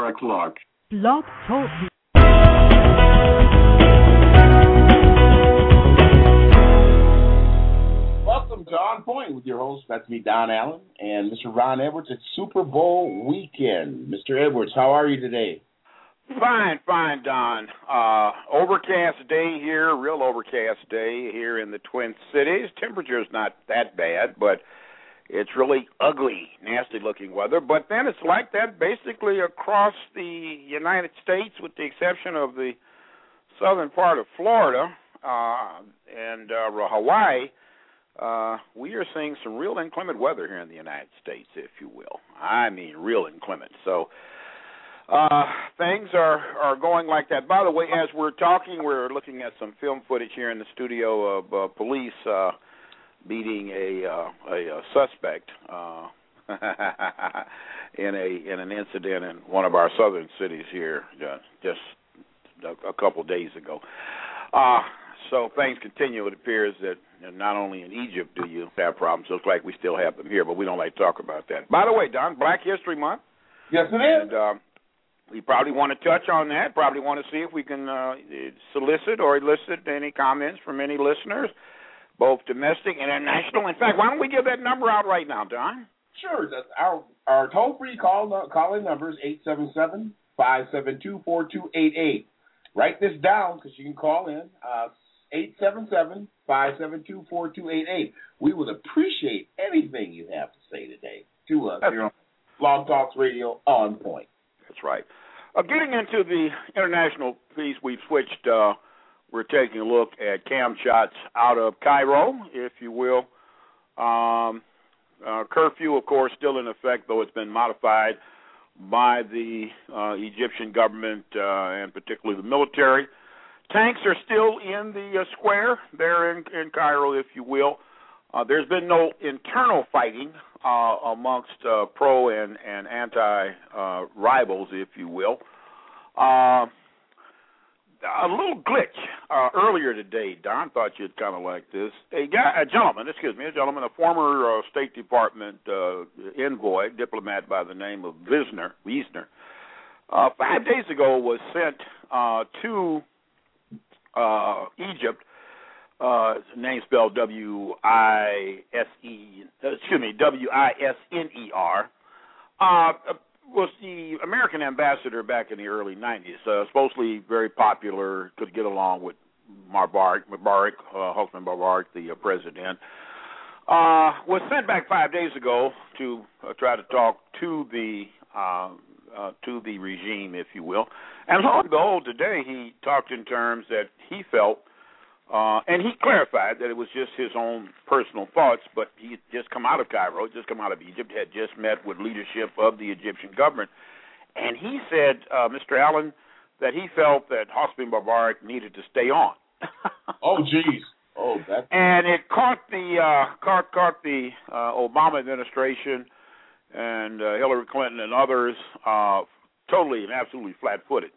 Clark. Blog Talk. Welcome to On Point with your host, that's me, Don Allen, and Mr. Ron Edwards. It's Super Bowl weekend. Mr. Edwards, how are you today? Fine, Don. Overcast day here, real overcast day here in the Twin Cities. Temperature's not that bad, but it's really ugly, nasty-looking weather. But then it's like that basically across the United States, with the exception of the southern part of Florida and Hawaii. We are seeing some real inclement weather here in the United States, if you will. I mean, real inclement. So things are going like that. By the way, as we're talking, we're looking at some film footage here in the studio of police beating a suspect in an incident in one of our southern cities here just a couple days ago. So things continue. It appears that not only in Egypt do you have problems, looks like we still have them here, but we don't like to talk about that. By the way, Don, Black History Month. Yes, it is. And we probably want to touch on that, probably want to see if we can solicit or elicit any comments from any listeners, both domestic and international. In fact, why don't we give that number out right now, Don? Sure. That's our toll-free call-in number is 877-572-4288. Write this down because you can call in, 877-572-4288. We would appreciate anything you have to say today to us here on Blog Talks Radio On Point. That's right. Getting into the international piece, we've switched. We're taking a look at cam shots out of Cairo, if you will. Curfew, of course, still in effect, though it's been modified by the Egyptian government and particularly the military. Tanks are still in the square there in Cairo, if you will. There's been no internal fighting amongst pro and anti-rivals, if you will. A little glitch earlier today, Don, thought you'd kind of like this. A gentleman, a former State Department envoy, diplomat by the name of Wiesner, 5 days ago was sent to Egypt. His name spelled Wisner. Was the American ambassador back in the early 90s. Supposedly very popular, could get along with Hosni Mubarak, the president. Was sent back 5 days ago to try to talk to the regime, if you will. And lo and behold, today he talked in terms that he felt, and he clarified that it was just his own personal thoughts, but he had just come out of Cairo, just come out of Egypt, had just met with leadership of the Egyptian government. And he said, Mr. Allen, that he felt that Hosni Mubarak needed to stay on. Oh, geez. Oh, that's... And it caught the Obama administration and Hillary Clinton and others totally and absolutely flat-footed.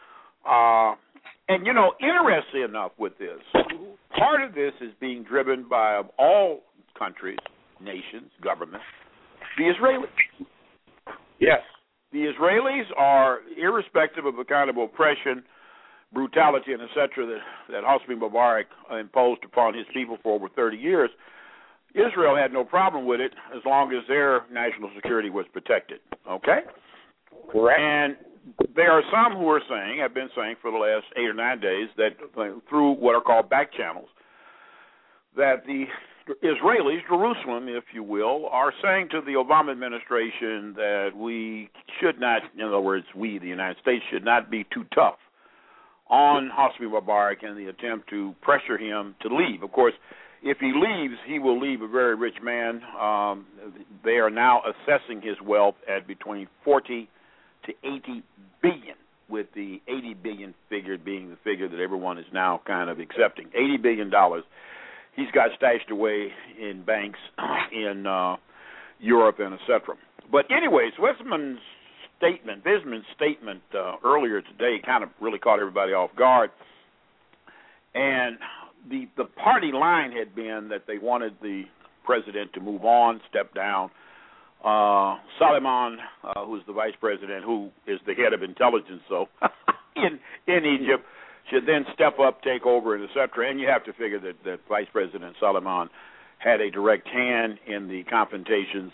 And, interesting enough with this, part of this is being driven by all countries, nations, governments, the Israelis. Yes. The Israelis are, irrespective of the kind of oppression, brutality, and et cetera that Hosni Mubarak imposed upon his people for over 30 years, Israel had no problem with it as long as their national security was protected. Okay? Correct. And there are some who are saying, have been saying for the last 8 or 9 days, that through what are called back channels, that the Israelis, Jerusalem, if you will, are saying to the Obama administration that we should not, in other words, we, the United States, should not be too tough on Hosni Mubarak in the attempt to pressure him to leave. Of course, if he leaves, he will leave a very rich man. They are now assessing his wealth at between 40 to 80 billion, with the 80 billion figure being the figure that everyone is now kind of accepting. $80 billion he's got stashed away in banks in Europe and et cetera. But anyways, Bisman's statement earlier today kind of really caught everybody off guard. And the party line had been that they wanted the president to move on, step down, Suleiman, who's the vice president, who is the head of intelligence, in Egypt, should then step up, take over, and et cetera. And you have to figure that Vice President Suleiman had a direct hand in the confrontations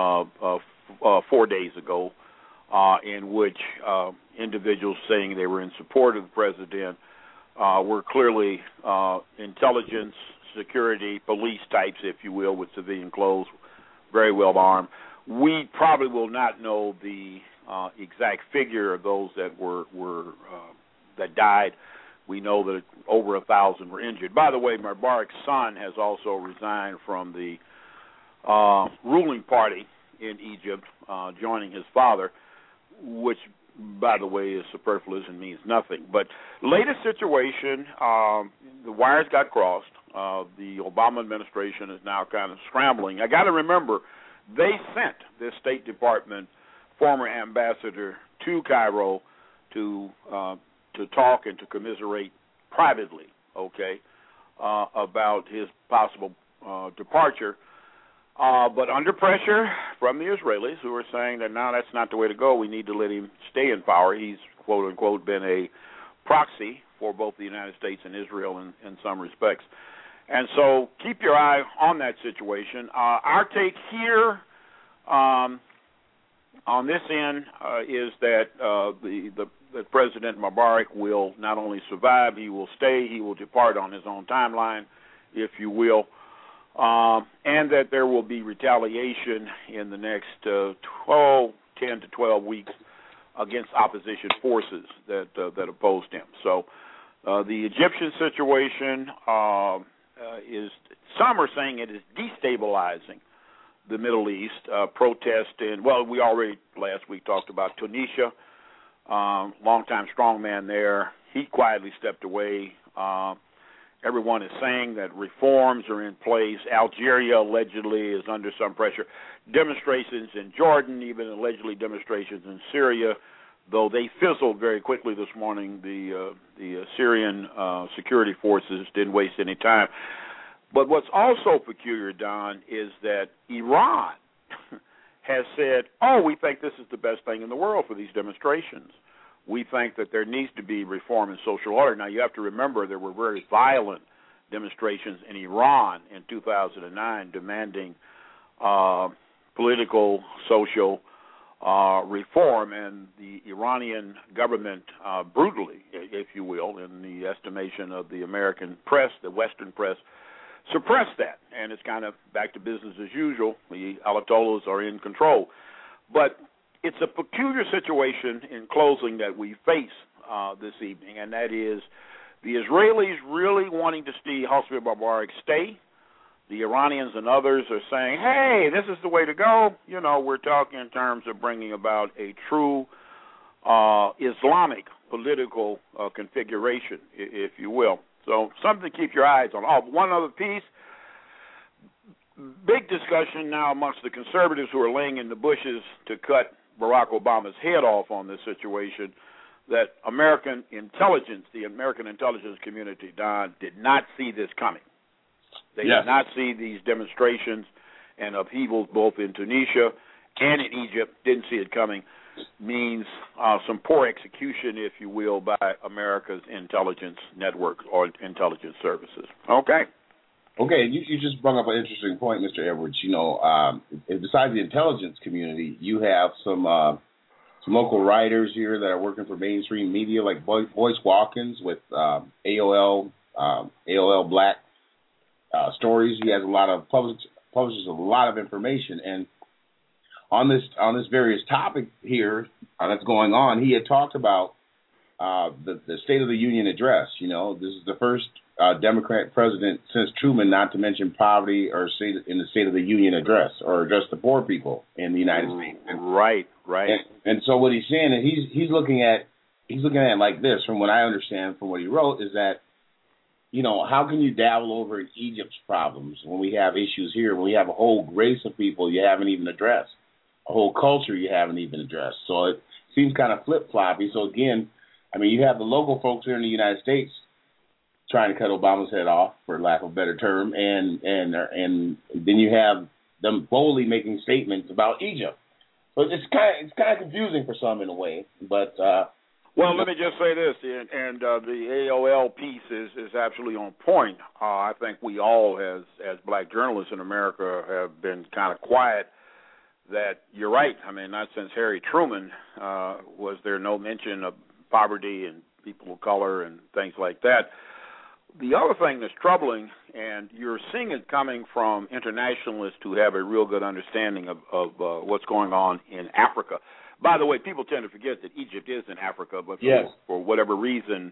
4 days ago, in which individuals saying they were in support of the president were clearly intelligence, security, police types, if you will, with civilian clothes, very well armed. We probably will not know the exact figure of those that were that died. We know that over 1,000 were injured. By the way, Mubarak's son has also resigned from the ruling party in Egypt, joining his father, which, by the way, is superfluous and means nothing. But latest situation, the wires got crossed. The Obama administration is now kind of scrambling. I got to remember, they sent this State Department former ambassador to Cairo to talk and to commiserate privately, about his possible departure. But under pressure from the Israelis, who are saying that, no, that's not the way to go. We need to let him stay in power. He's, quote, unquote, been a proxy for both the United States and Israel in some respects. And so keep your eye on that situation. Our take here on this end is that that President Mubarak will not only survive, he will stay, he will depart on his own timeline, if you will, and that there will be retaliation in the next 10 to 12 weeks against opposition forces that opposed him. So the Egyptian situation is, some are saying it is destabilizing the Middle East. Protest in, we already last week talked about Tunisia. Longtime strongman there. He quietly stepped away. Everyone is saying that reforms are in place. Algeria allegedly is under some pressure. Demonstrations in Jordan, even allegedly demonstrations in Syria, though they fizzled very quickly this morning. The Syrian security forces didn't waste any time. But what's also peculiar, Don, is that Iran has said, we think this is the best thing in the world for these demonstrations. We think that there needs to be reform in social order. Now, you have to remember there were very violent demonstrations in Iran in 2009 demanding political, social reform, and the Iranian government brutally, if you will, in the estimation of the American press, the Western press, suppress that, and it's kind of back to business as usual. The Ayatollahs are in control. But it's a peculiar situation in closing that we face this evening, and that is the Israelis really wanting to see Hosni Mubarak stay. The Iranians and others are saying, hey, this is the way to go. You know, we're talking in terms of bringing about a true Islamic political configuration, if you will. So something to keep your eyes on. One other piece, big discussion now amongst the conservatives who are laying in the bushes to cut Barack Obama's head off on this situation, that American intelligence, the American intelligence community, Don, did not see this coming. They did not see these demonstrations and upheavals both in Tunisia and in Egypt, didn't see it coming. Means some poor execution, if you will, by America's intelligence network or intelligence services. Okay, you just brought up an interesting point, Mr. Edwards. You know, besides the intelligence community, you have some local writers here that are working for mainstream media, like Boyce Watkins with AOL Black Stories. He has a lot of publishes a lot of information, and on this various topic here that's going on, he had talked about the State of the Union address. You know, this is the first Democrat president since Truman not to mention poverty or say in the State of the Union address or address the poor people in the United States. And, right. And so what he's saying is he's looking at it like this, from what I understand from what he wrote, is that, you know, how can you dabble over in Egypt's problems when we have issues here, when we have a whole race of people you haven't even addressed, a whole culture you haven't even addressed. So it seems kind of flip-floppy. So, again, I mean, you have the local folks here in the United States trying to cut Obama's head off, for lack of a better term, and then you have them boldly making statements about Egypt. So it's kind of confusing for some in a way, but. Well, let me just say this, and the AOL piece is absolutely on point. I think we all, as black journalists in America, have been kind of quiet. That you're right. I mean, not since Harry Truman was there no mention of poverty and people of color and things like that. The other thing that's troubling, and you're seeing it coming from internationalists who have a real good understanding of what's going on in Africa. By the way, people tend to forget that Egypt is in Africa, but for whatever reason,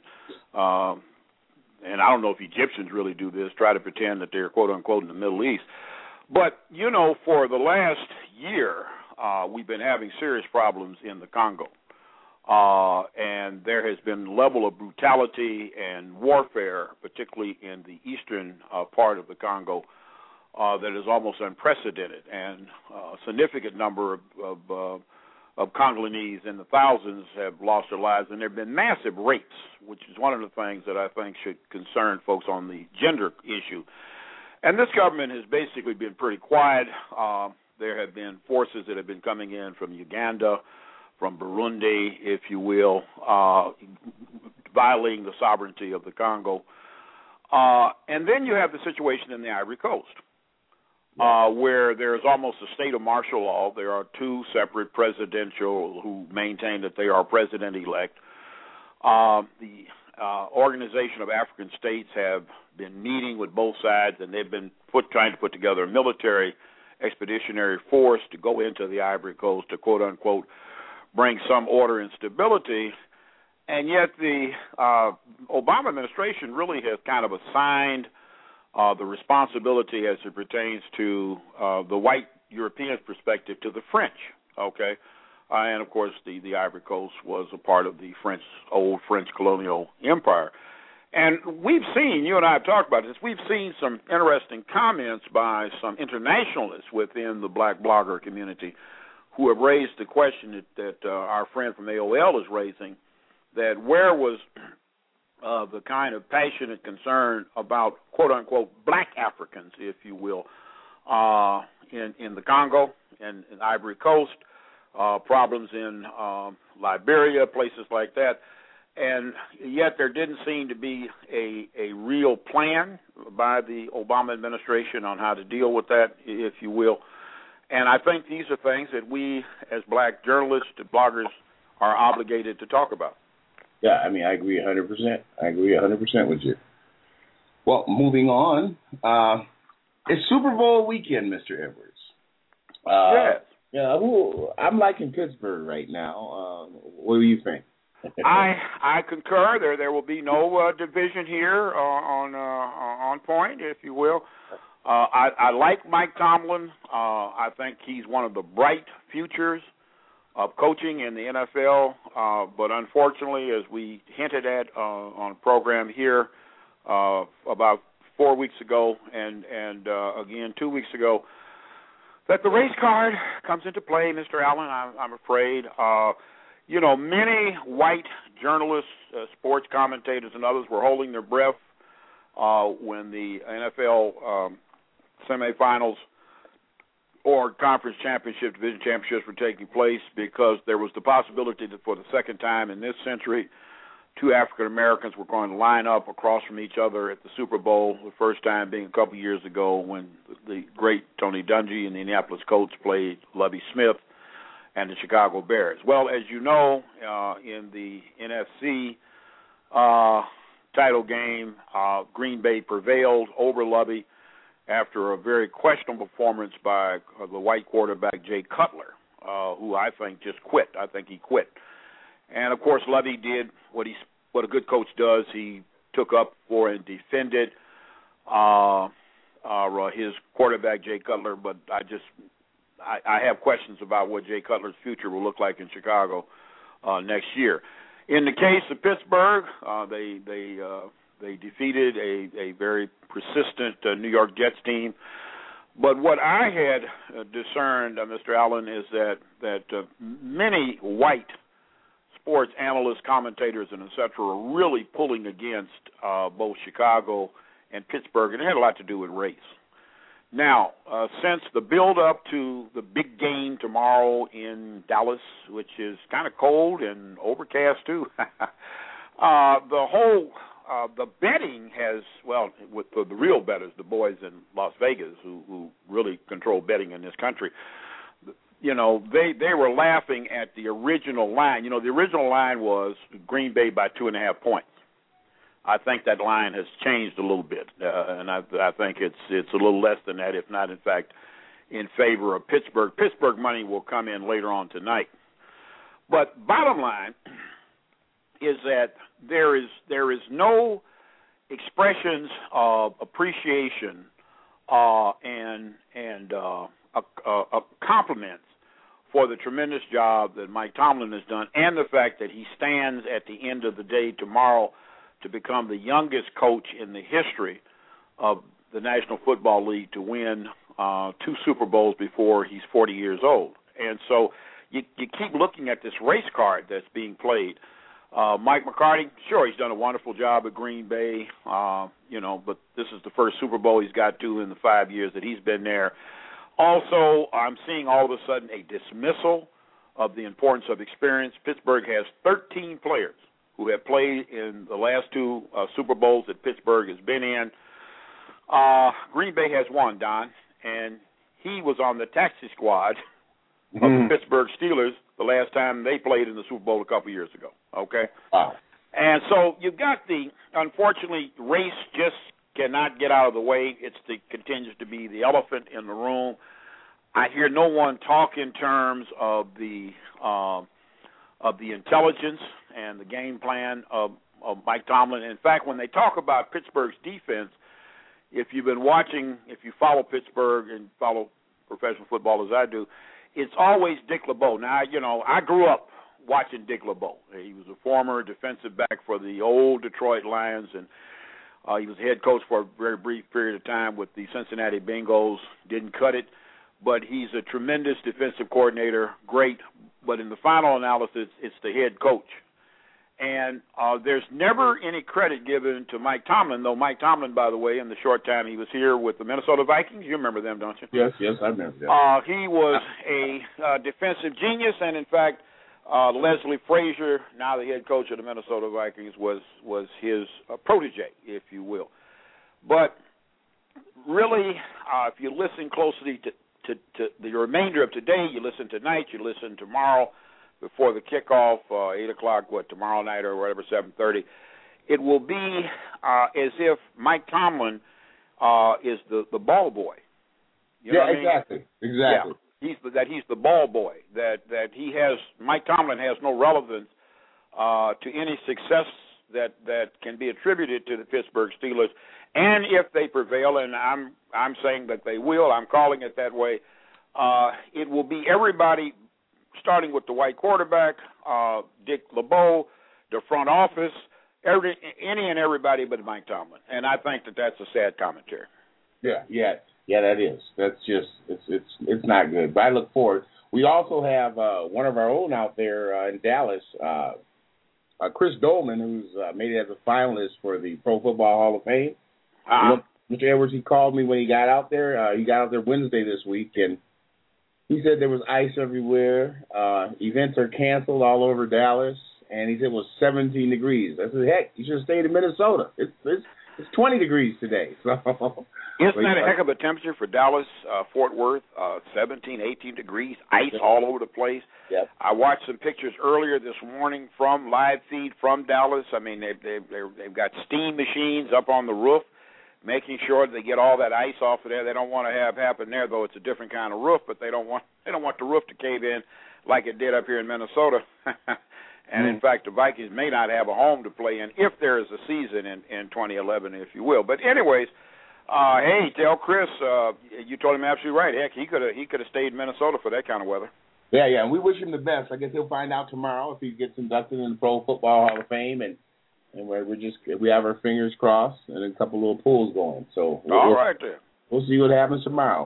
and I don't know if Egyptians really do this, try to pretend that they're quote-unquote in the Middle East. But, you know, for the last year, we've been having serious problems in the Congo. And there has been a level of brutality and warfare, particularly in the eastern part of the Congo, that is almost unprecedented. And a significant number of Congolese in the thousands have lost their lives, and there have been massive rapes, which is one of the things that I think should concern folks on the gender issue. And this government has basically been pretty quiet. There have been forces that have been coming in from Uganda, from Burundi, if you will, violating the sovereignty of the Congo. And then you have the situation in the Ivory Coast, where there's almost a state of martial law. There are two separate presidential who maintain that they are president-elect. The Organization of African States have been meeting with both sides, and they've been trying to put together a military expeditionary force to go into the Ivory Coast to, quote-unquote, bring some order and stability. And yet the Obama administration really has kind of assigned the responsibility as it pertains to the white European perspective to the French, okay? And, of course, the Ivory Coast was a part of the old French colonial empire. And we've seen, you and I have talked about this, we've seen some interesting comments by some internationalists within the black blogger community who have raised the question that our friend from AOL is raising, that where was the kind of passionate concern about, quote-unquote, black Africans, if you will, in the Congo and in Ivory Coast, problems in Liberia, places like that. And yet there didn't seem to be a real plan by the Obama administration on how to deal with that, if you will. And I think these are things that we, as black journalists, bloggers, are obligated to talk about. Yeah, I mean, I agree 100%. I agree 100% with you. Well, moving on, it's Super Bowl weekend, Mr. Edwards. Yes. Yeah, I'm liking Pittsburgh right now. What do you think? I concur. There will be no division here on point, if you will. I like Mike Tomlin. I think he's one of the bright futures of coaching in the NFL. But unfortunately, as we hinted at on a program here about 4 weeks ago and again 2 weeks ago, that the race card comes into play, Mr. Allen, I'm afraid. You know, many white journalists, sports commentators, and others were holding their breath when the NFL semifinals or conference championship, division championships were taking place, because there was the possibility that for the second time in this century, two African Americans were going to line up across from each other at the Super Bowl, the first time being a couple years ago when the great Tony Dungy and the Indianapolis Colts played Lovie Smith and the Chicago Bears. Well, as you know, in the NFC title game, Green Bay prevailed over Lovie after a very questionable performance by the white quarterback Jay Cutler, who I think just quit. I think he quit. And, of course, Lovie did what a good coach does. He took up for and defended his quarterback, Jay Cutler, but I have questions about what Jay Cutler's future will look like in Chicago next year. In the case of Pittsburgh, they defeated a very persistent New York Jets team. But what I had discerned, Mr. Allen, is that many white sports analysts, commentators, and et cetera, are really pulling against both Chicago and Pittsburgh, and it had a lot to do with race. Now, since the build-up to the big game tomorrow in Dallas, which is kind of cold and overcast too, the betting has, well, with the real bettors, the boys in Las Vegas who really control betting in this country, you know, they were laughing at the original line. You know, the original line was Green Bay by 2.5 points. I think that line has changed a little bit, and I think it's a little less than that, if not, in fact, in favor of Pittsburgh. Pittsburgh money will come in later on tonight. But bottom line is that there is no expressions of appreciation and compliments for the tremendous job that Mike Tomlin has done, and the fact that he stands at the end of the day tomorrow to become the youngest coach in the history of the National Football League to win 2 Super Bowls before he's 40 years old. And so you keep looking at this race card that's being played. Mike McCarthy, sure, he's done a wonderful job at Green Bay, you know, but this is the first Super Bowl he's got to in the 5 years that he's been there. Also, I'm seeing all of a sudden a dismissal of the importance of experience. Pittsburgh has 13 players who have played in the last 2 Super Bowls that Pittsburgh has been in. Green Bay has 1, Don, and he was on the taxi squad of the Pittsburgh Steelers the last time they played in the Super Bowl a couple years ago, okay? Wow. And so you've got unfortunately, race just cannot get out of the way. Continues to be the elephant in the room. I hear no one talk in terms of the intelligence and the game plan of Mike Tomlin. In fact, when they talk about Pittsburgh's defense, if you follow Pittsburgh and follow professional football as I do, it's always Dick LeBeau. Now, you know, I grew up watching Dick LeBeau. He was a former defensive back for the old Detroit Lions, and he was head coach for a very brief period of time with the Cincinnati Bengals. Didn't cut it, but he's a tremendous defensive coordinator, great. But in the final analysis, it's the head coach. And there's never any credit given to Mike Tomlin, though Mike Tomlin, by the way, in the short time he was here with the Minnesota Vikings, you remember them, don't you? Yes, I remember them. He was a defensive genius, and in fact, Leslie Frazier, now the head coach of the Minnesota Vikings, was his protege, if you will. But really, if you listen closely to the remainder of today, you listen tonight, you listen tomorrow, before the kickoff, 8 o'clock, tomorrow night or whatever, 7:30, it will be as if Mike Tomlin is the ball boy. You know what I mean? Exactly. Yeah, he's the ball boy. That Mike Tomlin has no relevance to any success that can be attributed to the Pittsburgh Steelers. And if they prevail, and I'm saying that they will, I'm calling it that way, it will be everybody, starting with the white quarterback, Dick LeBeau, the front office, any and everybody but Mike Tomlin. And I think that's a sad commentary. Yeah, that is. That's just it's not good. But I look forward. We also have one of our own out there in Dallas, Chris Dolman, who's made it as a finalist for the Pro Football Hall of Fame. You know, Mr. Edwards, he called me when he got out there. He got out there Wednesday this week, and he said there was ice everywhere. Events are canceled all over Dallas, and he said it was 17 degrees. I said, heck, you should have stayed in Minnesota. It's 20 degrees today. So isn't that a heck of a temperature for Dallas, Fort Worth? 17, 18 degrees, ice all over the place. Yep. I watched some pictures earlier this morning from live feed from Dallas. I mean, they've got steam machines up on the roof, making sure that they get all that ice off of there. They don't want to have happen there, though it's a different kind of roof, but they don't want the roof to cave in like it did up here in Minnesota. And, in fact, the Vikings may not have a home to play in if there is a season in 2011, if you will. But anyways, hey, tell Chris, you told him absolutely right. Heck, he could have stayed in Minnesota for that kind of weather. Yeah, and we wish him the best. I guess he'll find out tomorrow if he gets inducted in the Pro Football Hall of Fame, and we have our fingers crossed and a couple little pulls going. So all right there. We'll see what happens tomorrow.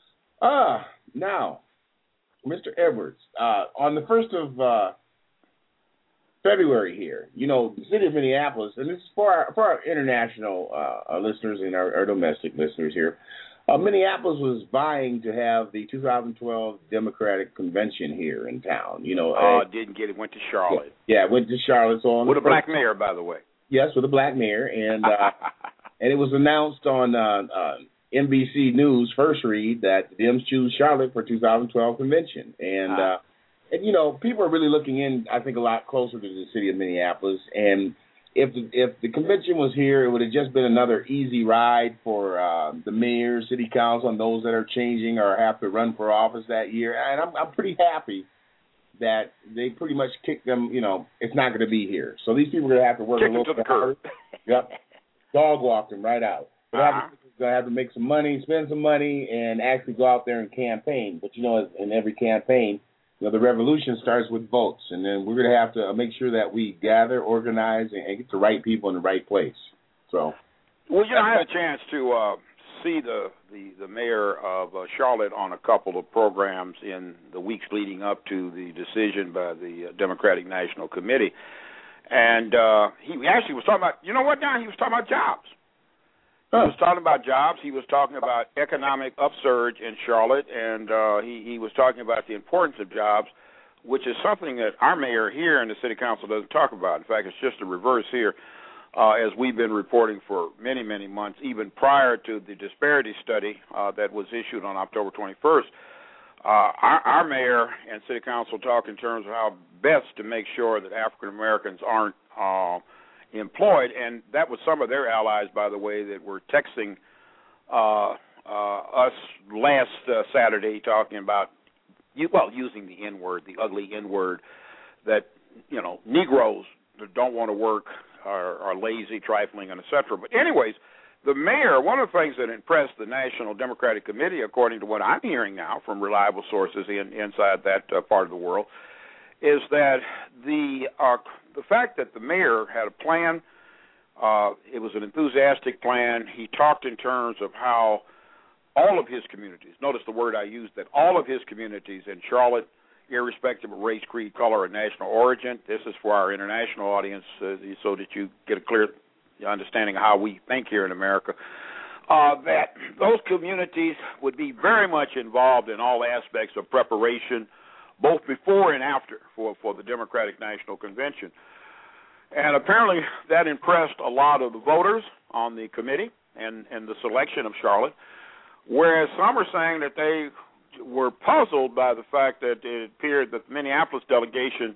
Now, Mr. Edwards, on the 1st of February here, you know, the city of Minneapolis, and this is for our international listeners and our domestic listeners here. Minneapolis was vying to have the 2012 Democratic Convention here in town. Didn't get it. Went to Charlotte. Yeah, went to Charlotte. So with a black mayor, by the way. Yes, with a black mayor, and and it was announced on NBC News first read that the Dems choose Charlotte for 2012 convention, and people are really looking in, I think, a lot closer to the city of Minneapolis. And if the convention was here, it would have just been another easy ride for the mayor, city council, and those that are changing or have to run for office that year. And I'm pretty happy that they pretty much kicked them. It's not going to be here, so these people are going to have to work a little bit harder. Yep, dog walked them right out. They're going to have to make some money, spend some money, and actually go out there and campaign. But in every campaign, the revolution starts with votes, and then we're going to have to make sure that we gather, organize, and get the right people in the right place. So, well, I had a chance to see the mayor of Charlotte on a couple of programs in the weeks leading up to the decision by the Democratic National Committee, and he actually was talking about, Don? He was talking about jobs. He was talking about jobs. He was talking about economic upsurge in Charlotte, and he was talking about the importance of jobs, which is something that our mayor here in the city council doesn't talk about. In fact, it's just the reverse here, as we've been reporting for many, many months, even prior to the disparity study that was issued on October 21st. Our mayor and city council talk in terms of how best to make sure that African Americans aren't employed, and that was some of their allies, by the way, that were texting us last Saturday talking about, using the N-word, the ugly N-word, that, Negroes that don't want to work are lazy, trifling, and et cetera. But anyways, the mayor, one of the things that impressed the National Democratic Committee, according to what I'm hearing now from reliable sources inside that part of the world, is that the fact that the mayor had a plan, it was an enthusiastic plan. He talked in terms of how all of his communities, notice the word I used, that all of his communities in Charlotte, irrespective of race, creed, color, or national origin, this is for our international audience so that you get a clear understanding of how we think here in America, that those communities would be very much involved in all aspects of preparation, both before and after, for the Democratic National Convention. And apparently that impressed a lot of the voters on the committee and the selection of Charlotte, whereas some are saying that they were puzzled by the fact that it appeared that the Minneapolis delegation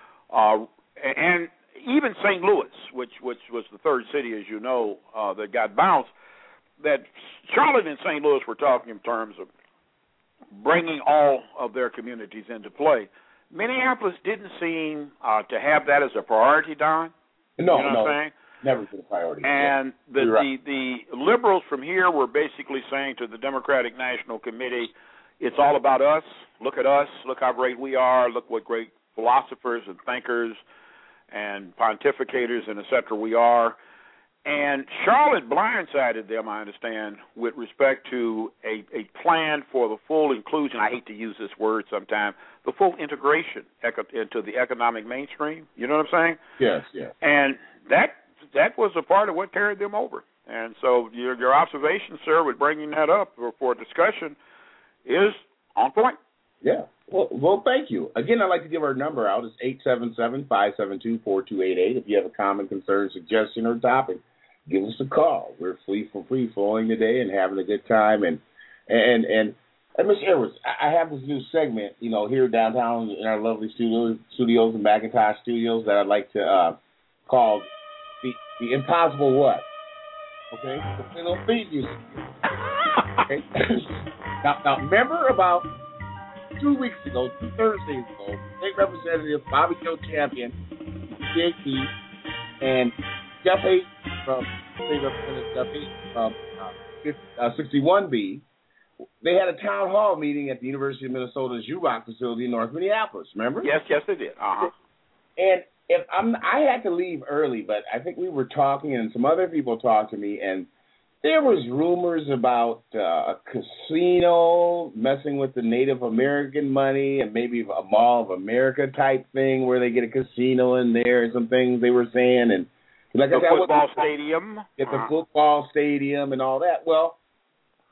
and even St. Louis, which was the third city, as you know, that got bounced, that Charlotte and St. Louis were talking in terms of bringing all of their communities into play. Minneapolis didn't seem to have that as a priority, Don. No, saying? Never been a priority. And the liberals from here were basically saying to the Democratic National Committee, it's all about us. Look at us. Look how great we are. Look what great philosophers and thinkers and pontificators and et cetera we are. And Charlotte blindsided them, I understand, with respect to a plan for the full inclusion. I hate to use this word sometimes, the full integration into the economic mainstream. You know what I'm saying? Yes. And that was a part of what carried them over. And so your observation, sir, with bringing that up for discussion is on point. Yeah. Well, thank you. Again, I'd like to give our number out. It's 877-572-4288. If you have a comment, concern, suggestion, or topic, give us a call. We're free flowing today and having a good time. And Mr. Edwards, I have this new segment, here downtown in our lovely studios and McIntosh Studios that I'd like to call the Impossible What? Okay, a little theme music. Okay. Now, remember about 2 weeks ago, 2 Thursdays ago, State Representative Bobby Joe Champion, JP, and Jeff Hayes from State Representative Jeff Hayes from 61B, they had a town hall meeting at the University of Minnesota's UROC facility in North Minneapolis. Remember? Yes, they did. And I had to leave early, but I think we were talking, and some other people talked to me, and there was rumors about a casino messing with the Native American money and maybe a Mall of America type thing where they get a casino in there and some things they were saying. And like the football stadium. It's a football stadium and all that. Well,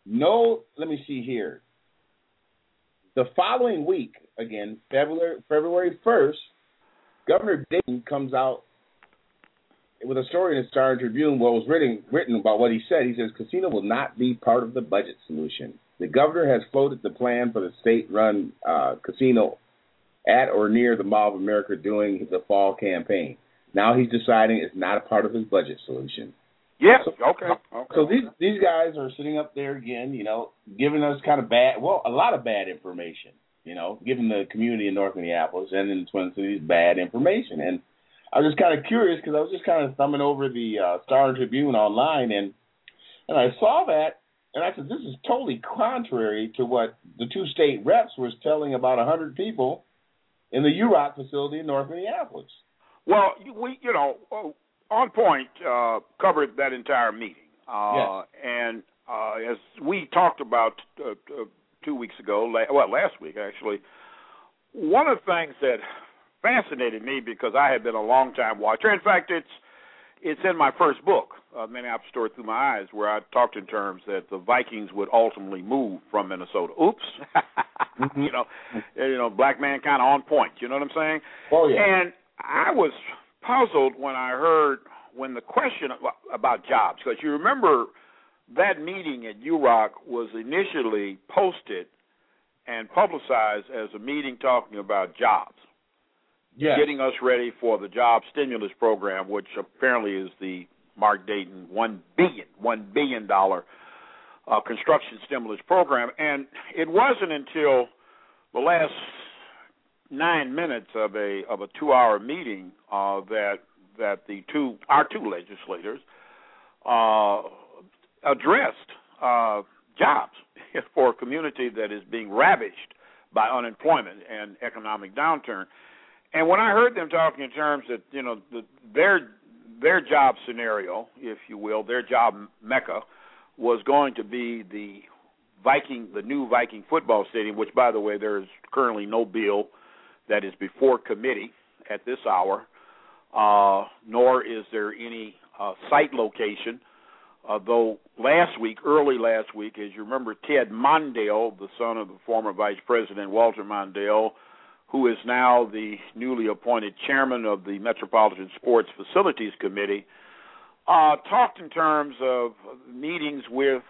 No, let me see here. The following week, again, February 1st, Governor Dayton comes out with a story in the Star Tribune what was written about what he said. He says casino will not be part of the budget solution. The governor has floated the plan for the state-run casino at or near the Mall of America during the fall campaign. Now he's deciding it's not a part of his budget solution. Yes. So, okay. So these guys are sitting up there again, giving us kind of a lot of bad information, giving the community in North Minneapolis and in the Twin Cities bad information. And I was just kind of curious because I was just kind of thumbing over the Star Tribune online, and I saw that, and I said, this is totally contrary to what the two state reps was telling about 100 people in the UROC facility in North Minneapolis. Well, we, On Point covered that entire meeting. Yes. And as we talked about 2 weeks ago, last week actually, one of the things that fascinated me because I had been a long-time watcher. In fact, it's in my first book, Minneapolis Story Through My Eyes, where I talked in terms that the Vikings would ultimately move from Minnesota. Oops. Mm-hmm. Black man kind of on point. You know what I'm saying? Oh, yeah. And I was puzzled when the question about jobs, because you remember that meeting at UROC was initially posted and publicized as a meeting talking about jobs. Yes. Getting us ready for the job stimulus program, which apparently is the Mark Dayton $1 billion construction stimulus program. And it wasn't until the last 9 minutes of a 2-hour meeting that our two legislators addressed jobs for a community that is being ravaged by unemployment and economic downturn. And when I heard them talking in terms that, their job scenario, if you will, their job mecca was going to be the new Viking football stadium, which, by the way, there is currently no bill that is before committee at this hour, nor is there any site location, though early last week, as you remember, Ted Mondale, the son of the former Vice President Walter Mondale, who is now the newly appointed chairman of the Metropolitan Sports Facilities Committee, talked in terms of meetings with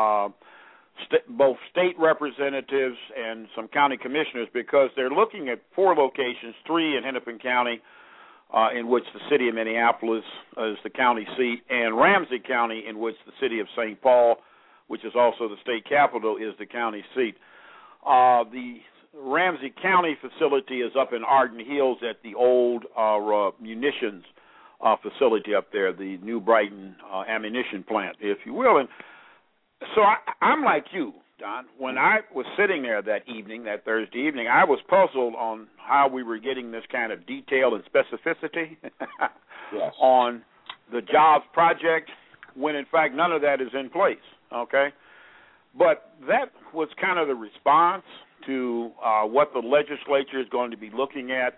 both state representatives and some county commissioners, because they're looking at 4 locations, 3 in Hennepin County, in which the city of Minneapolis is the county seat, and Ramsey County, in which the city of St. Paul, which is also the state capital, is the county seat. The Ramsey County facility is up in Arden Hills at the old munitions facility up there, the New Brighton ammunition plant, if you will. And so I'm like you, Don. When I was sitting there that Thursday evening, I was puzzled on how we were getting this kind of detail and specificity yes. on the jobs project, when in fact none of that is in place, okay? But that was kind of the response to what the legislature is going to be looking at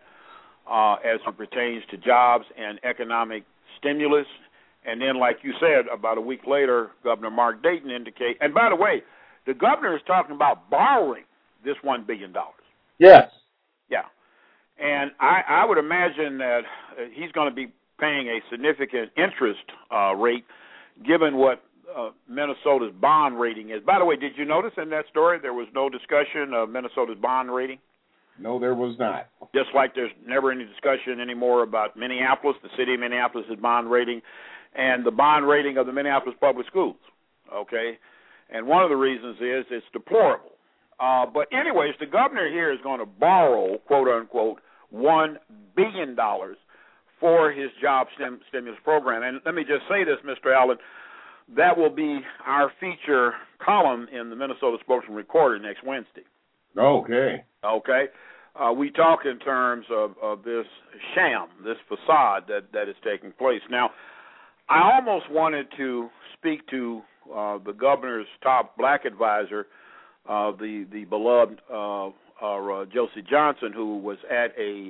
as it pertains to jobs and economic stimulus. And then, like you said, about a week later, Governor Mark Dayton indicated, and by the way, the governor is talking about borrowing this $1 billion. Yes. Yeah. And I would imagine that he's going to be paying a significant interest rate, given what Minnesota's bond rating is. By the way, did you notice in that story there was no discussion of Minnesota's bond rating? No, there was not. Just like there's never any discussion anymore about Minneapolis, the city of Minneapolis' bond rating, and the bond rating of the Minneapolis public schools, okay? And one of the reasons is it's deplorable. But anyways, the governor here is going to borrow, quote-unquote, $1 billion for his job stimulus program. And let me just say this, Mr. Allen, that will be our feature column in the Minnesota Spokesman Recorder next Wednesday. Okay. Okay. We talk in terms of this sham, this facade that is taking place. Now, I almost wanted to speak to the governor's top black advisor, the beloved Josie Johnson, who was at a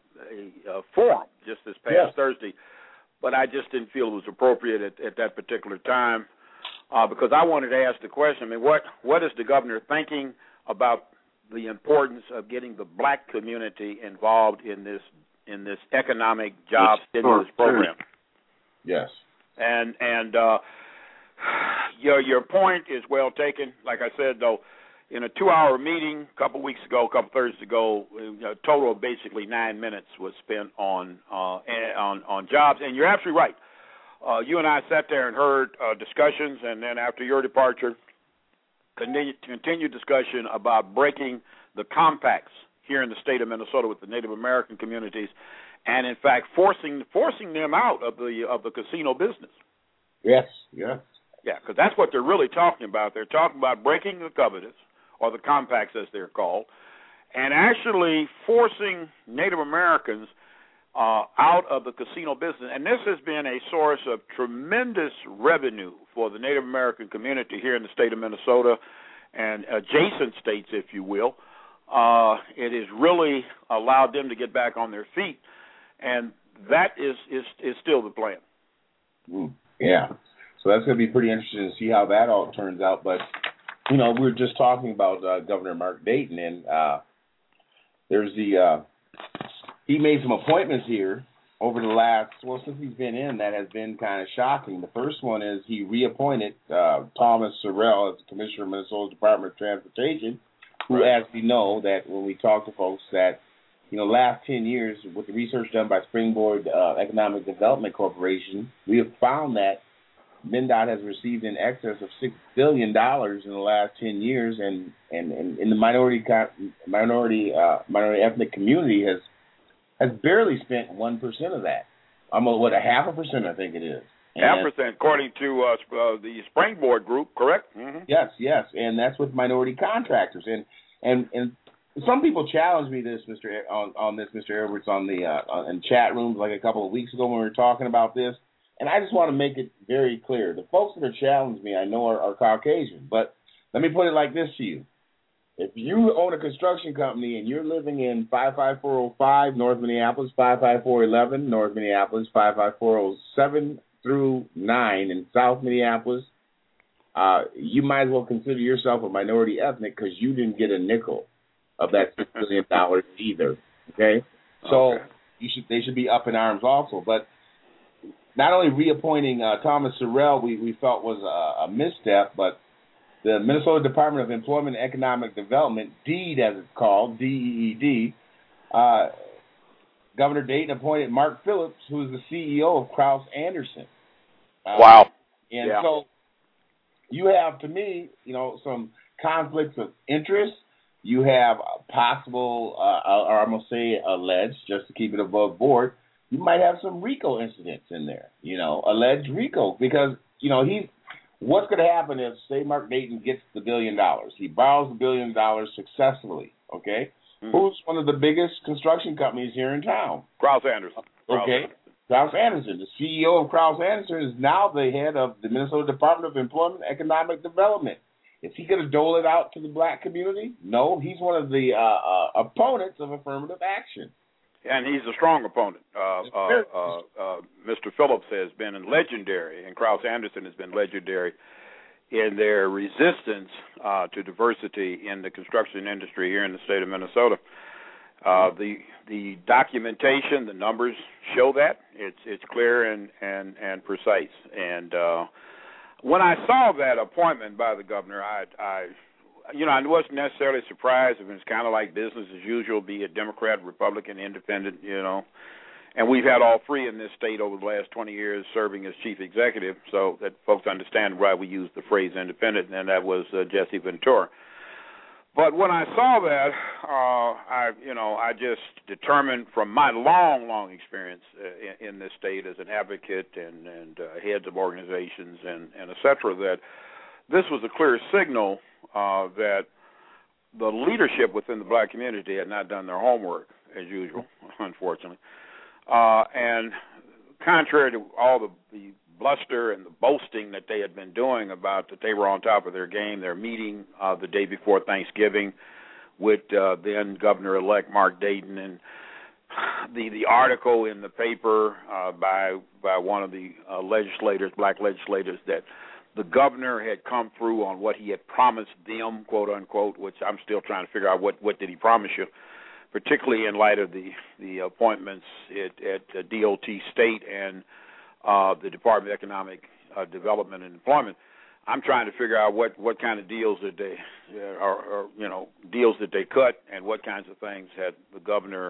forum just this past Thursday, but I just didn't feel it was appropriate at that particular time. because I wanted to ask the question. I mean, what is the governor thinking about the importance of getting the black community involved in this economic job stimulus program? Yes. And your point is well taken. Like I said, though, in a 2-hour meeting a couple Thursdays ago, a total of basically 9 minutes was spent on jobs. And you're absolutely right. You and I sat there and heard discussions, and then after your departure, continued discussion about breaking the compacts here in the state of Minnesota with the Native American communities, and in fact forcing them out of the casino business. Yes. Yeah, because that's what they're really talking about. They're talking about breaking the covenants, or the compacts as they're called, and actually forcing Native Americans out of the casino business. And this has been a source of tremendous revenue for the Native American community here in the state of Minnesota and adjacent states, if you will. It has really allowed them to get back on their feet, and that is still the plan. Yeah. So that's going to be pretty interesting to see how that all turns out. But, we were just talking about Governor Mark Dayton, and there's he made some appointments here over the since he's been in, that has been kind of shocking. The first one is he reappointed Thomas Sorrell as the Commissioner of Minnesota's Department of Transportation, who, as we know, that when we talk to folks, that, last 10 years, with the research done by Springboard Economic Development Corporation, we have found that MnDOT has received in excess of $6 billion in the last 10 years, and in the minority ethnic community has barely spent 1% of that. Almost 0.5%, I think it is. 0.5%, according to the Springboard Group, correct? Mm-hmm. Yes, and that's with minority contractors. And some people challenged me on this, Mr. Edwards, in chat rooms like a couple of weeks ago when we were talking about this. And I just want to make it very clear. The folks that are challenging me, I know, are Caucasian. But let me put it like this to you. If you own a construction company and you're living in 55405 North Minneapolis, 55411 North Minneapolis, 55407 through 9 in South Minneapolis, you might as well consider yourself a minority ethnic because you didn't get a nickel of that $6 billion either. Okay? So they should be up in arms also. But not only reappointing Thomas Sorrell we felt was a misstep, but the Minnesota Department of Employment and Economic Development, DEED as it's called, DEED, Governor Dayton appointed Mark Phillips, who is the CEO of Krause Anderson. Wow. And so you have, to me, some conflicts of interest. You have possible, or I'm going to say alleged, just to keep it above board, you might have some RICO incidents in there, alleged RICO, because, what's going to happen if, say, Mark Dayton gets the $1 billion? He borrows the $1 billion successfully, okay? Mm-hmm. Who's one of the biggest construction companies here in town? Krause Anderson. Krause Anderson. The CEO of Krause Anderson is now the head of the Minnesota Department of Employment and Economic Development. Is he going to dole it out to the black community? No, he's one of the opponents of affirmative action. And he's a strong opponent. Mr. Phillips has been legendary, and Krause Anderson has been legendary in their resistance to diversity in the construction industry here in the state of Minnesota. The documentation, the numbers show that. It's clear and precise. And when I saw that appointment by the governor, I wasn't necessarily surprised. It was kind of like business as usual, be it Democrat, Republican, Independent, And we've had all three in this state over the last 20 years serving as chief executive, so that folks understand why we use the phrase independent, and that was Jesse Ventura. But when I saw that, I just determined from my long experience in this state as an advocate and heads of organizations and et cetera, that this was a clear signal that the leadership within the black community had not done their homework, as usual, unfortunately. And contrary to all the bluster and the boasting that they had been doing about that they were on top of their game, their meeting the day before Thanksgiving with then Governor-elect Mark Dayton, and the article in the paper by one of the legislators, black legislators, that the governor had come through on what he had promised them, quote unquote, which I'm still trying to figure out what did he promise you, particularly in light of the appointments at DOT State and the Department of Economic Development and Employment. I'm trying to figure out what kind of deals that they deals that they cut, and what kinds of things had the governor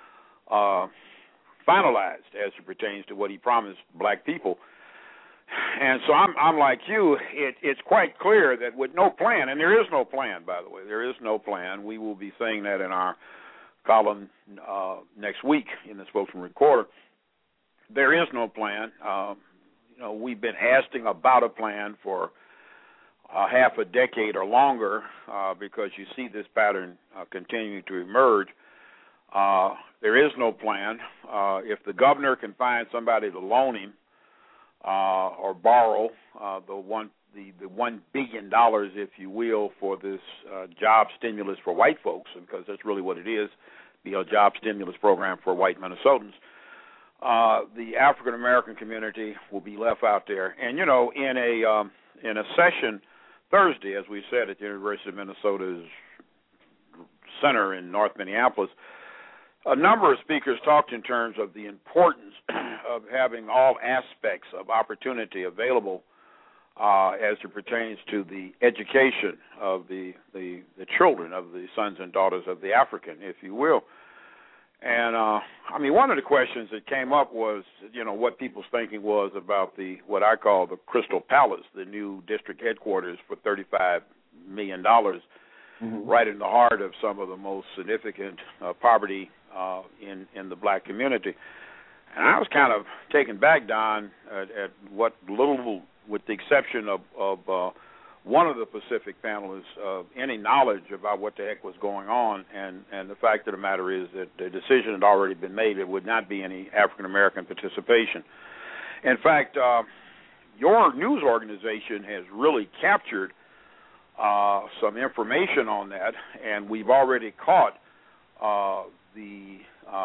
finalized as it pertains to what he promised black people. And so I'm like you. It's quite clear that with no plan, and there is no plan, by the way, there is no plan. We will be saying that in our column next week in the Spokesman Recorder. There is no plan. We've been asking about a plan for half a decade or longer because you see this pattern continuing to emerge. There is no plan. If the governor can find somebody to loan him or borrow the $1 billion, if you will, for this job stimulus for white folks, because that's really what it is, be a job stimulus program for white Minnesotans. The African American community will be left out there, and in a session Thursday, as we said, at the University of Minnesota's Center in North Minneapolis, a number of speakers talked in terms of the importance of having all aspects of opportunity available as it pertains to the education of the children, of the sons and daughters of the African, if you will. And one of the questions that came up was, what people's thinking was about what I call the Crystal Palace, the new district headquarters for $35 million, right in the heart of some of the most significant poverty in the black community. And I was kind of taken back, Don, at what little, with the exception of one of the Pacific panelists, any knowledge about what the heck was going on, and the fact of the matter is that the decision had already been made. There would not be any African-American participation. In fact, your news organization has really captured some information on that, and we've already caught the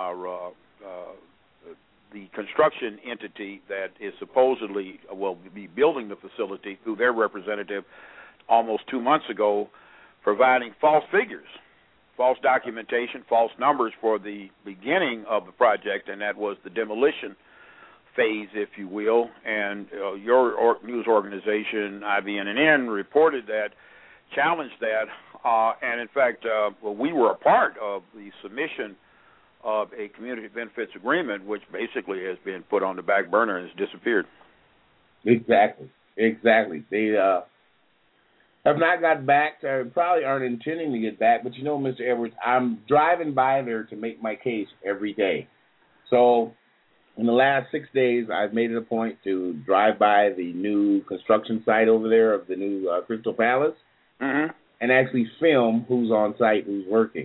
construction entity that is supposedly will be building the facility through their representative almost 2 months ago, providing false figures, false documentation, false numbers for the beginning of the project, and that was the demolition phase, if you will. And your news organization, IVNN, reported that, challenged that, and in fact, we were a part of the submission of a community benefits agreement, which basically has been put on the back burner and has disappeared. Exactly. They have not got back, or probably aren't intending to get back, but Mr. Edwards, I'm driving by there to make my case every day. So in the last 6 days, I've made it a point to drive by the new construction site over there of the new Crystal Palace and actually film who's on site, who's working.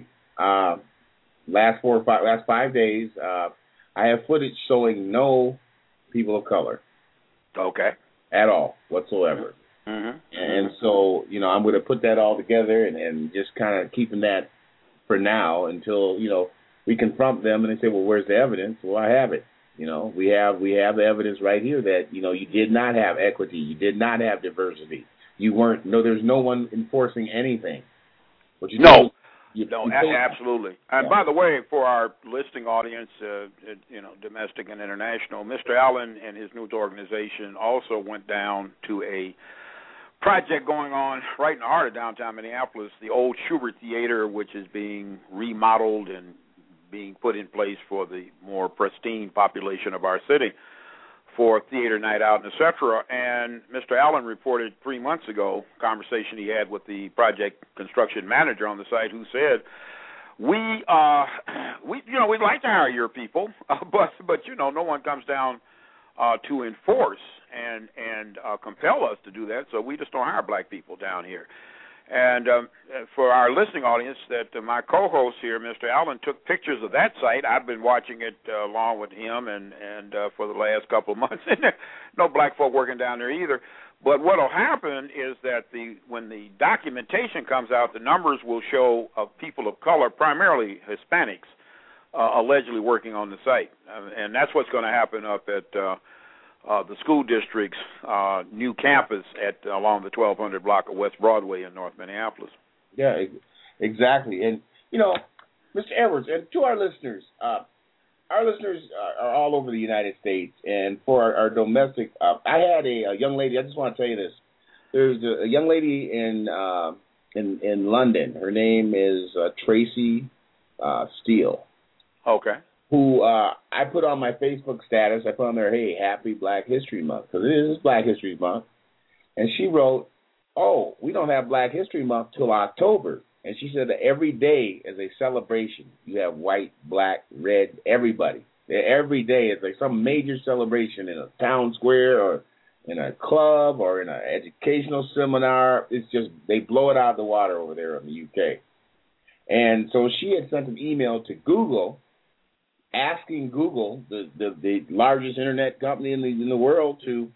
Last 5 days, I have footage showing no people of color. Okay. At all, whatsoever. And so, I'm going to put that all together and just kind of keeping that for now until, we confront them and they say, well, where's the evidence? Well, I have it. We have the evidence right here that, you did not have equity. You did not have diversity. There's no one enforcing anything. But absolutely. And by the way, for our listening audience, domestic and international, Mr. Allen and his news organization also went down to a project going on right in the heart of downtown Minneapolis, the old Schubert Theater, which is being remodeled and being put in place for the more pristine population of our city for theater night out, and et cetera. And Mr. Allen reported 3 months ago, a conversation he had with the project construction manager on the site, who said, we'd like to hire your people, but no one comes down to enforce and compel us to do that, so we just don't hire black people down here. And for our listening audience, that my co-host here, Mr. Allen, took pictures of that site. I've been watching it along with him and for the last couple of months. No black folk working down there either. But what will happen is that when the documentation comes out, the numbers will show of people of color, primarily Hispanics, allegedly working on the site. And that's what's going to happen up at the school district's new campus along the 1200 block of West Broadway in North Minneapolis. Yeah, exactly. And, Mr. Edwards, and to our listeners are all over the United States. And for our domestic, I had a young lady. I just want to tell you this. There's a young lady in London. Her name is Tracy Steele. Okay. Who I put on my Facebook status. I put on there, hey, happy Black History Month, because it is Black History Month. And she wrote, oh, we don't have Black History Month till October. And she said that every day is a celebration. You have white, black, red, everybody. Every day is like some major celebration in a town square or in a club or in an educational seminar. It's just, they blow it out of the water over there in the UK. And so she had sent an email to Google asking Google, the largest internet company in the world, to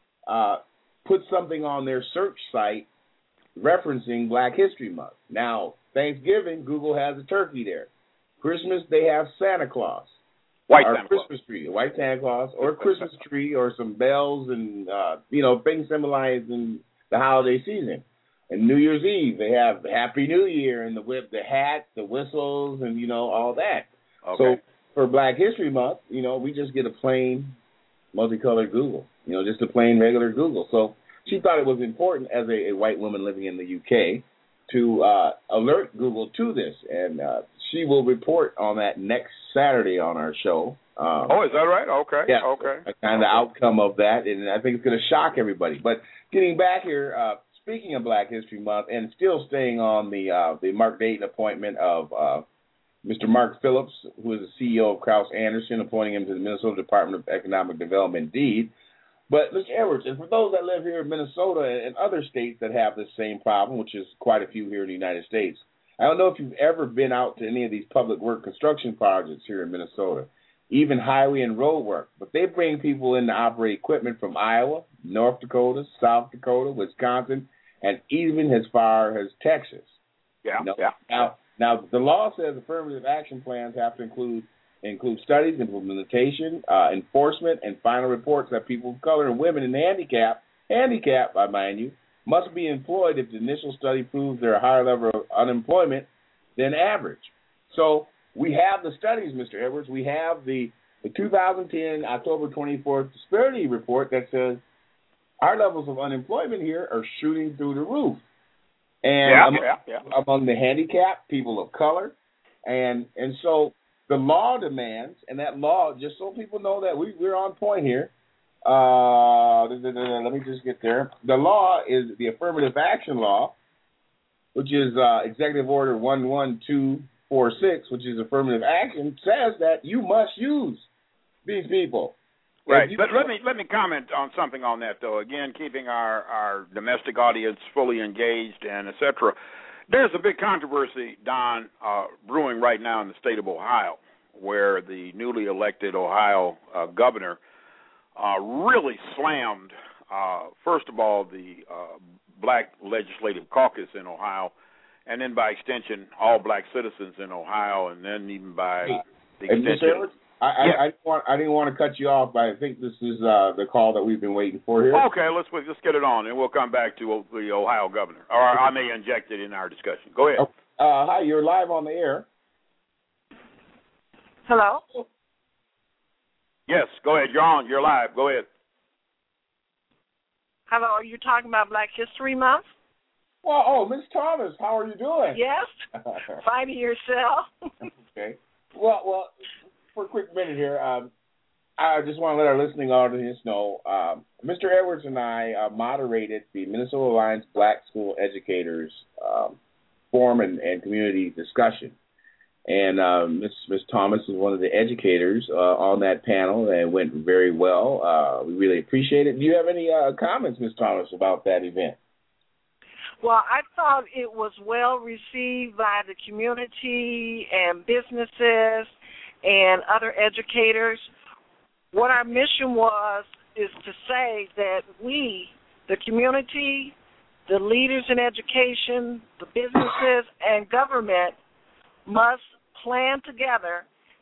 put something on their search site referencing Black History Month. Now, Thanksgiving, Google has a turkey there. Christmas, they have Santa Claus. White or Santa Christmas tree, a white Santa Claus, or a Christmas tree, or some bells and, things symbolizing the holiday season. And New Year's Eve, they have Happy New Year and the hat, the whistles, and, all that. Okay. So for Black History Month, we just get a plain multicolored Google, just a plain regular Google. So she thought it was important as a white woman living in the UK to alert Google to this, and she will report on that next Saturday on our show. Is that right? Okay. Yeah, okay. Kind of the outcome of that, and I think it's going to shock everybody. But getting back here, speaking of Black History Month, and still staying on the Mark Dayton appointment of Mr. Mark Phillips, who is the CEO of Kraus Anderson, appointing him to the Minnesota Department of Economic Development, DEED. But, Mr. Edwards, and for those that live here in Minnesota and other states that have this same problem, which is quite a few here in the United States, I don't know if you've ever been out to any of these public work construction projects here in Minnesota, even highway and road work. But they bring people in to operate equipment from Iowa, North Dakota, South Dakota, Wisconsin, and even as far as Texas. Yeah, Now, the law says affirmative action plans have to include studies, implementation, enforcement, and final reports that people of color and women in handicap, I mind you, must be employed if the initial study proves they're a higher level of unemployment than average. So we have the studies, Mr. Edwards. We have the 2010 October 24th disparity report that says our levels of unemployment here are shooting through the roof. And among the handicapped, people of color, and so the law demands, and that law, just so people know that we're on point here. Let me just get there. The law is the affirmative action law, which is Executive Order 11246, which is affirmative action, says that you must use these people. Right, but let me comment on something on that, though. Again, keeping our domestic audience fully engaged and et cetera. There's a big controversy, Don, brewing right now in the state of Ohio, where the newly elected Ohio governor really slammed, first of all, the black legislative caucus in Ohio, and then by extension, all black citizens in Ohio, and then even by the extension. I didn't want to cut you off, but I think this is the call that we've been waiting for here. Okay, let's get it on, and we'll come back to the Ohio governor. Or I may inject it in our discussion. Go ahead. Hi, you're live on the air. Hello? Yes, go ahead. You're on. You're live. Go ahead. Hello, are you talking about Black History Month? Well, Ms. Thomas, how are you doing? Yes. Finding yourself. Okay. Well, for a quick minute here, I just want to let our listening audience know, Mr. Edwards and I moderated the Minnesota Alliance Black School Educators Forum and Community Discussion. And Ms. Thomas is one of the educators on that panel, and it went very well. We really appreciate it. Do you have any comments, Ms. Thomas, about that event? Well, I thought it was well received by the community and businesses and other educators. What our mission is to say that we, the community, the leaders in education, the businesses, and government must plan together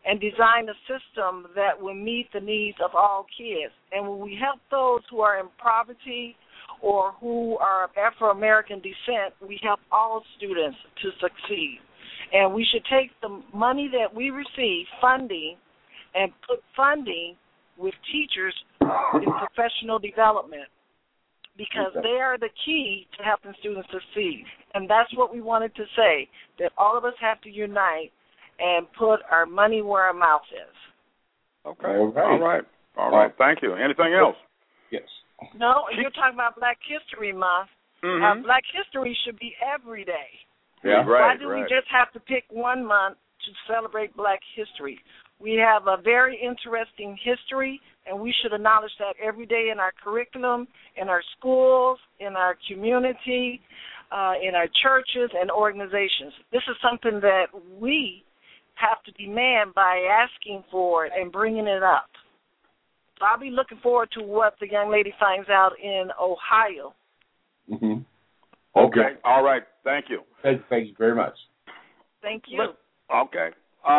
and design a system that will meet the needs of all kids. And when we help those who are in poverty or who are of Afro-American descent, we help all students to succeed. And we should take the money that we receive, funding, and put funding with teachers in professional development, because they are the key to helping students succeed. And that's what we wanted to say, that all of us have to unite and put our money where our mouth is. Okay. All right. Thank you. Anything else? Yes. No, you're talking about Black History Month. Mm-hmm. Black History should be every day. Yeah. Right. Why do we just have to pick one month to celebrate Black history? We have a very interesting history, and we should acknowledge that every day in our curriculum, in our schools, in our community, in our churches and organizations. This is something that we have to demand by asking for it and bringing it up. So I'll be looking forward to what the young lady finds out in Ohio. Mm-hmm. Okay. All right. Thank you. Thank you very much. Thank you. Okay.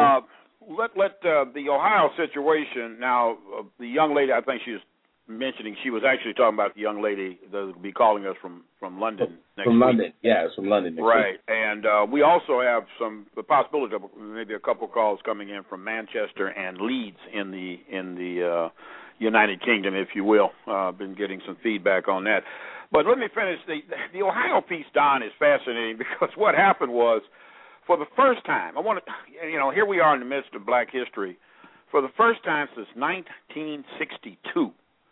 Let the Ohio situation now. The young lady, I think she was mentioning, she was actually talking about the young lady that will be calling us from London next week. London, yeah, it's from London next week. Right, and we also have the possibility of maybe a couple calls coming in from Manchester and Leeds in the United Kingdom, if you will. Been getting some feedback on that. But let me finish. The Ohio piece, Don, is fascinating because what happened was, for the first time, here we are in the midst of Black history. For the first time since 1962,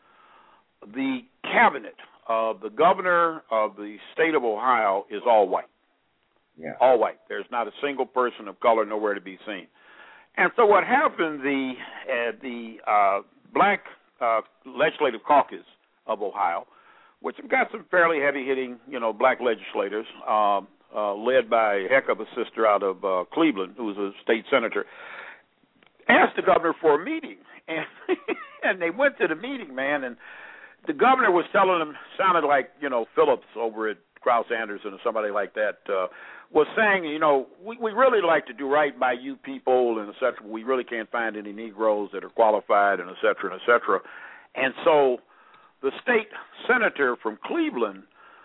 the cabinet of the governor of the state of Ohio is all white. Yeah. All white. There's not a single person of color nowhere to be seen. And so what happened, the Black Legislative Caucus of Ohio, which have got some fairly heavy-hitting, black legislators, led by a heck of a sister out of Cleveland, who was a state senator, asked the governor for a meeting. And they went to the meeting, man, and the governor was telling them, sounded like, Phillips over at Krause Anderson or somebody like that, was saying, we really like to do right by you people and et cetera. We really can't find any Negroes that are qualified and et cetera and et cetera. And so the state senator from Cleveland,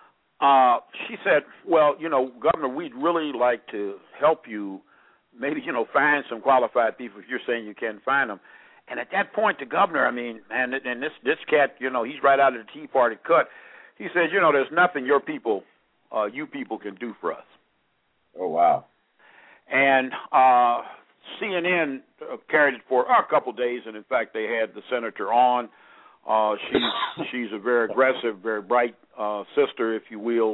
she said, well, Governor, we'd really like to help you maybe, find some qualified people if you're saying you can't find them. And at that point, the governor, and this cat, he's right out of the Tea Party cut. He says, there's nothing you people can do for us. Oh, wow. And CNN carried it for a couple days, and in fact, they had the senator on. She's a very aggressive, very bright sister, if you will,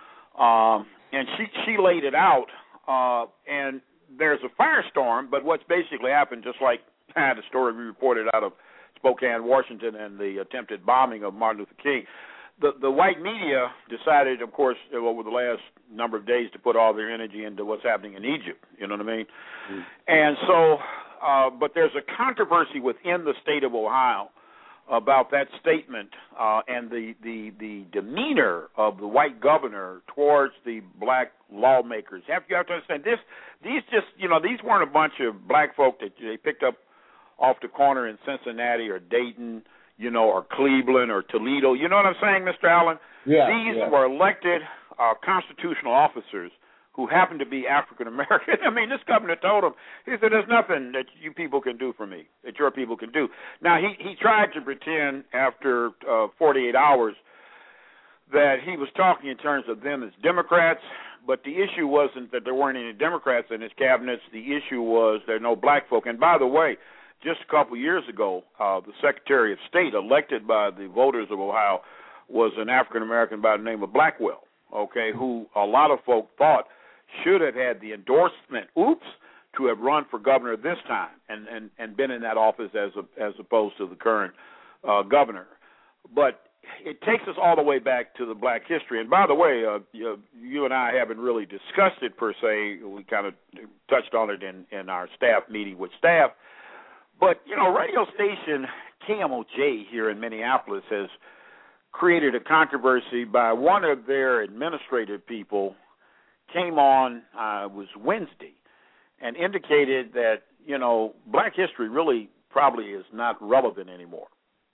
and she laid it out. And there's a firestorm, but what's basically happened, just like the story we reported out of Spokane, Washington, and the attempted bombing of Martin Luther King. The white media decided, of course, over the last number of days to put all their energy into what's happening in Egypt. You know what I mean? Mm. And so, but there's a controversy within the state of Ohio about that statement and the demeanor of the white governor towards the black lawmakers. You have to understand this. These weren't a bunch of black folk that they picked up off the corner in Cincinnati or Dayton, or Cleveland or Toledo. You know what I'm saying, Mr. Allen? Yeah. These were elected constitutional officers who happened to be African American. This governor told them, he said, there's nothing that you people can do for me, that your people can do. Now, he tried to pretend after 48 hours that he was talking in terms of them as Democrats, but the issue wasn't that there weren't any Democrats in his cabinets. The issue was there are no black folk. And by the way, just a couple years ago, the Secretary of State elected by the voters of Ohio was an African American by the name of Blackwell, who a lot of folk thought should have had the endorsement, to have run for governor this time and been in that office as opposed to the current governor. But it takes us all the way back to the black history. And by the way, you and I haven't really discussed it per se. We kind of touched on it in our staff meeting with staff. But, radio station KMOJ here in Minneapolis has created a controversy by one of their administrative people came on, it was Wednesday, and indicated that, black history really probably is not relevant anymore.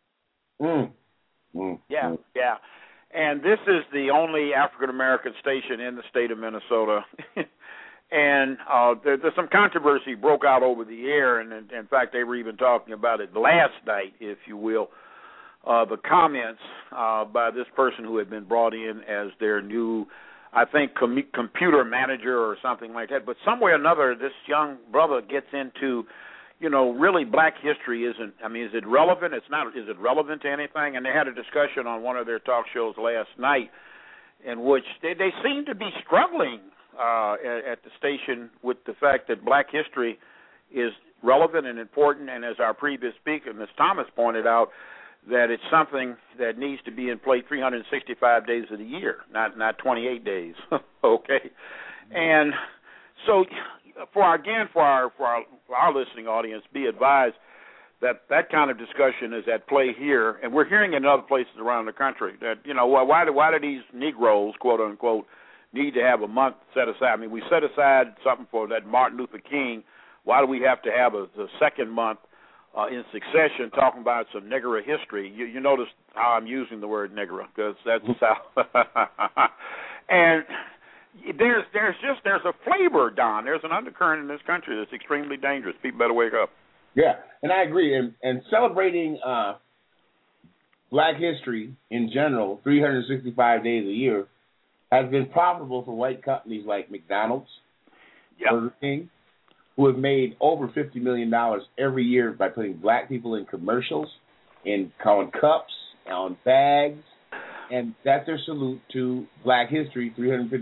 Yeah. And this is the only African-American station in the state of Minnesota. And there's some controversy broke out over the air, and in fact, they were even talking about it last night, if you will, the comments by this person who had been brought in as their new, I think, computer manager or something like that. But some way or another, this young brother gets into, really black history is it relevant? It's not. Is it relevant to anything? And they had a discussion on one of their talk shows last night in which they seem to be struggling at the station with the fact that black history is relevant and important, and as our previous speaker, Ms. Thomas, pointed out, that it's something that needs to be in play 365 days of the year, not 28 days. Okay, and so for our listening audience, be advised that kind of discussion is at play here, and we're hearing in other places around the country that why do these Negroes, quote unquote, need to have a month set aside? I mean, we set aside something for that Martin Luther King. Why do we have to have a second month in succession talking about some Negro history? You notice how I'm using the word Negro, because that's how. And there's a flavor, Don. There's an undercurrent in this country that's extremely dangerous. People better wake up. Yeah, and I agree. And celebrating black history in general, 365 days a year, has been profitable for white companies like McDonald's, Burger King, who have made over $50 million every year by putting black people in commercials, on cups, on bags, and that's their salute to black history,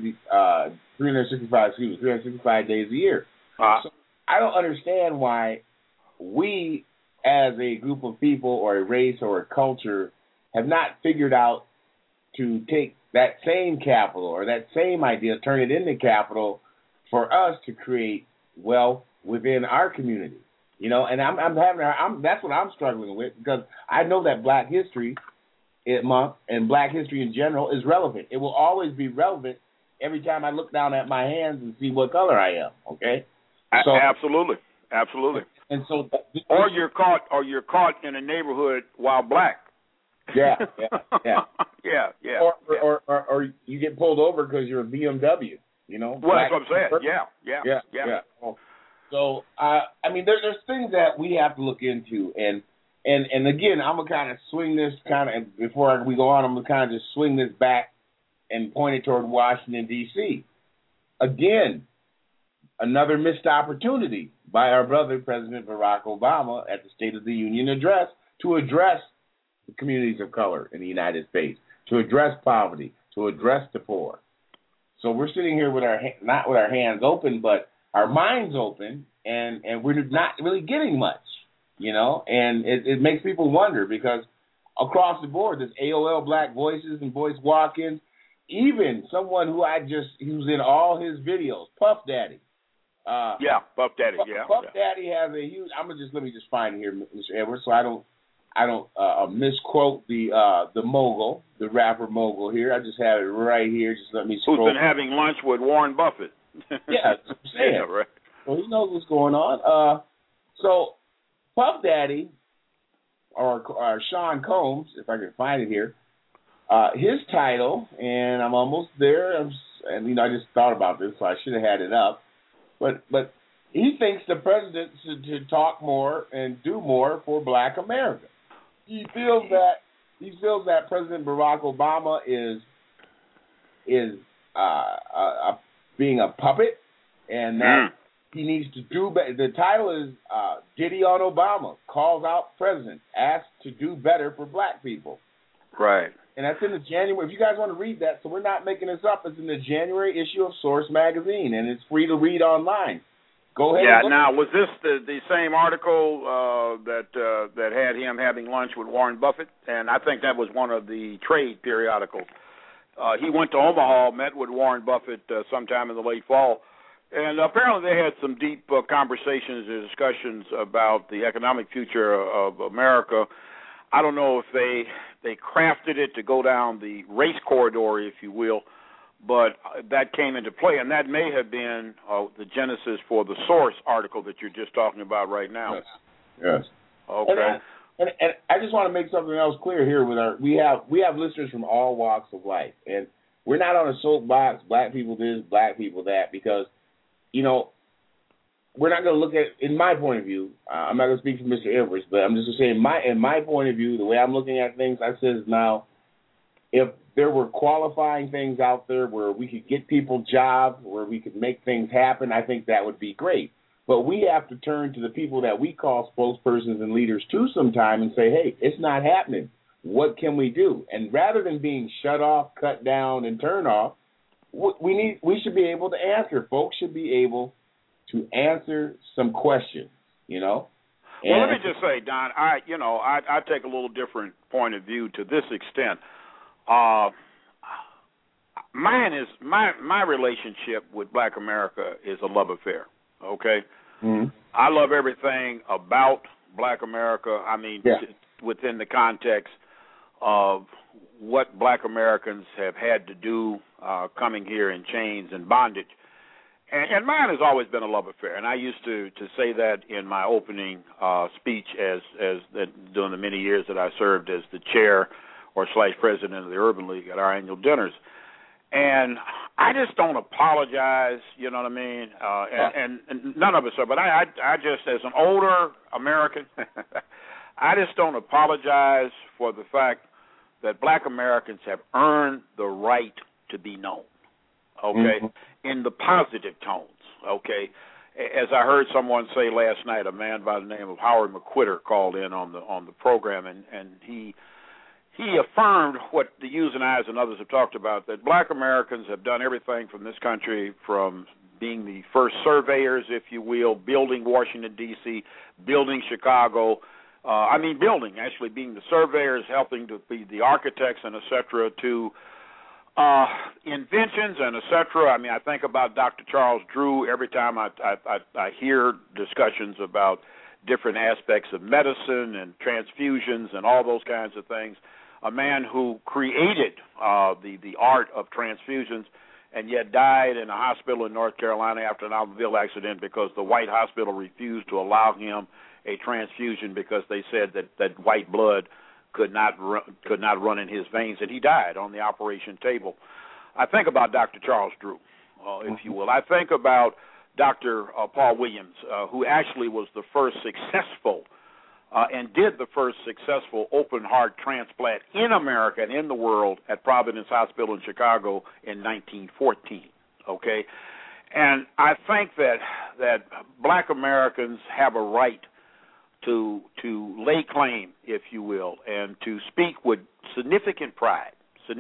365 days a year. So I don't understand why we, as a group of people or a race or a culture, have not figured out to take that same capital or that same idea, turn it into capital for us to create wealth within our community. And that's what I'm struggling with, because I know that Black History Month and Black history in general is relevant. It will always be relevant every time I look down at my hands and see what color I am. Okay. So absolutely. And so, or you're caught in a neighborhood while black. Yeah. Or you get pulled over because you're a BMW. Well, that's what I'm saying. Yeah. So there's things that we have to look into, and again, I'm gonna kind of swing this before we go on. I'm gonna kind of just swing this back and point it toward Washington D.C. Again, another missed opportunity by our brother, President Barack Obama, at the State of the Union address to address the communities of color in the United States, to address poverty, to address the poor. So we're sitting here with not with our hands open, but our minds open, and we're not really getting much, and it makes people wonder, because across the board, there's AOL Black Voices and Voice Walk-ins, even someone who's in all his videos, Puff Daddy. Puff Daddy. Puff Daddy has a huge. Let me just find it here, Mr. Edwards, so I don't misquote the mogul, the rapper mogul here. I just have it right here. Just let me scroll. Who's been having lunch with Warren Buffett? Yeah, that's what I'm saying. Yeah, right. Well, he knows what's going on. So Puff Daddy, or Sean Combs, if I can find it here, his title, and I'm almost there. I just thought about this, so I should have had it up. But he thinks the president should talk more and do more for Black America. He feels that President Barack Obama is being a puppet, and that he needs to do better. The title is Diddy on Obama, calls out president, asks to do better for black people. Right. And that's in the January. If you guys want to read that, so we're not making this up. It's in the January issue of Source magazine, and it's free to read online. Go ahead. Yeah. Now, was this the same article that had him having lunch with Warren Buffett? And I think that was one of the trade periodicals. He went to Omaha, met with Warren Buffett sometime in the late fall, and apparently they had some deep conversations and discussions about the economic future of America. I don't know if they crafted it to go down the race corridor, if you will, but that came into play, and that may have been the genesis for the Source article that you're just talking about right now. Yes. Okay. And I just want to make something else clear here. We have listeners from all walks of life, and we're not on a soapbox. Black people this, black people that, because we're not going to look at. In my point of view, I'm not going to speak for Mr. Edwards, but I'm just going to say in my point of view, the way I'm looking at things, I says now, if there were qualifying things out there where we could get people jobs, where we could make things happen, I think that would be great. But we have to turn to the people that we call spokespersons and leaders too sometime and say, hey, it's not happening. What can we do? And rather than being shut off, cut down, and turned off, we should be able to answer. Folks should be able to answer some questions, Well, let me just say, Don, I take a little different point of view to this extent. Mine is my relationship with Black America is a love affair. Okay, I love everything about Black America. I mean, within the context of what Black Americans have had to do coming here in chains and bondage, and mine has always been a love affair. And I used to say that in my opening speech as during the many years that I served as the chair or / president of the Urban League at our annual dinners. And I just don't apologize, you know what I mean? And none of us are, but I just, as an older American, I just don't apologize for the fact that Black Americans have earned the right to be known, okay, in the positive tones, okay? As I heard someone say last night, a man by the name of Howard McQuitter called in on the program, and he affirmed what the Hughes and I's and others have talked about, that Black Americans have done everything from this country, from being the first surveyors, if you will, building Washington, D.C., building Chicago, being the surveyors, helping to be the architects and et cetera, to inventions and et cetera. I mean, I think about Dr. Charles Drew every time I hear discussions about different aspects of medicine and transfusions and all those kinds of things. A man who created the art of transfusions and yet died in a hospital in North Carolina after an automobile accident because the white hospital refused to allow him a transfusion because they said that white blood could not run in his veins, and he died on the operation table. I think about Dr. Charles Drew, if you will. I think about Dr. Paul Williams, who actually was the first successful and did the first successful open-heart transplant in America and in the world at Providence Hospital in Chicago in 1914, okay? And I think that Black Americans have a right to lay claim, if you will, and to speak with significant pride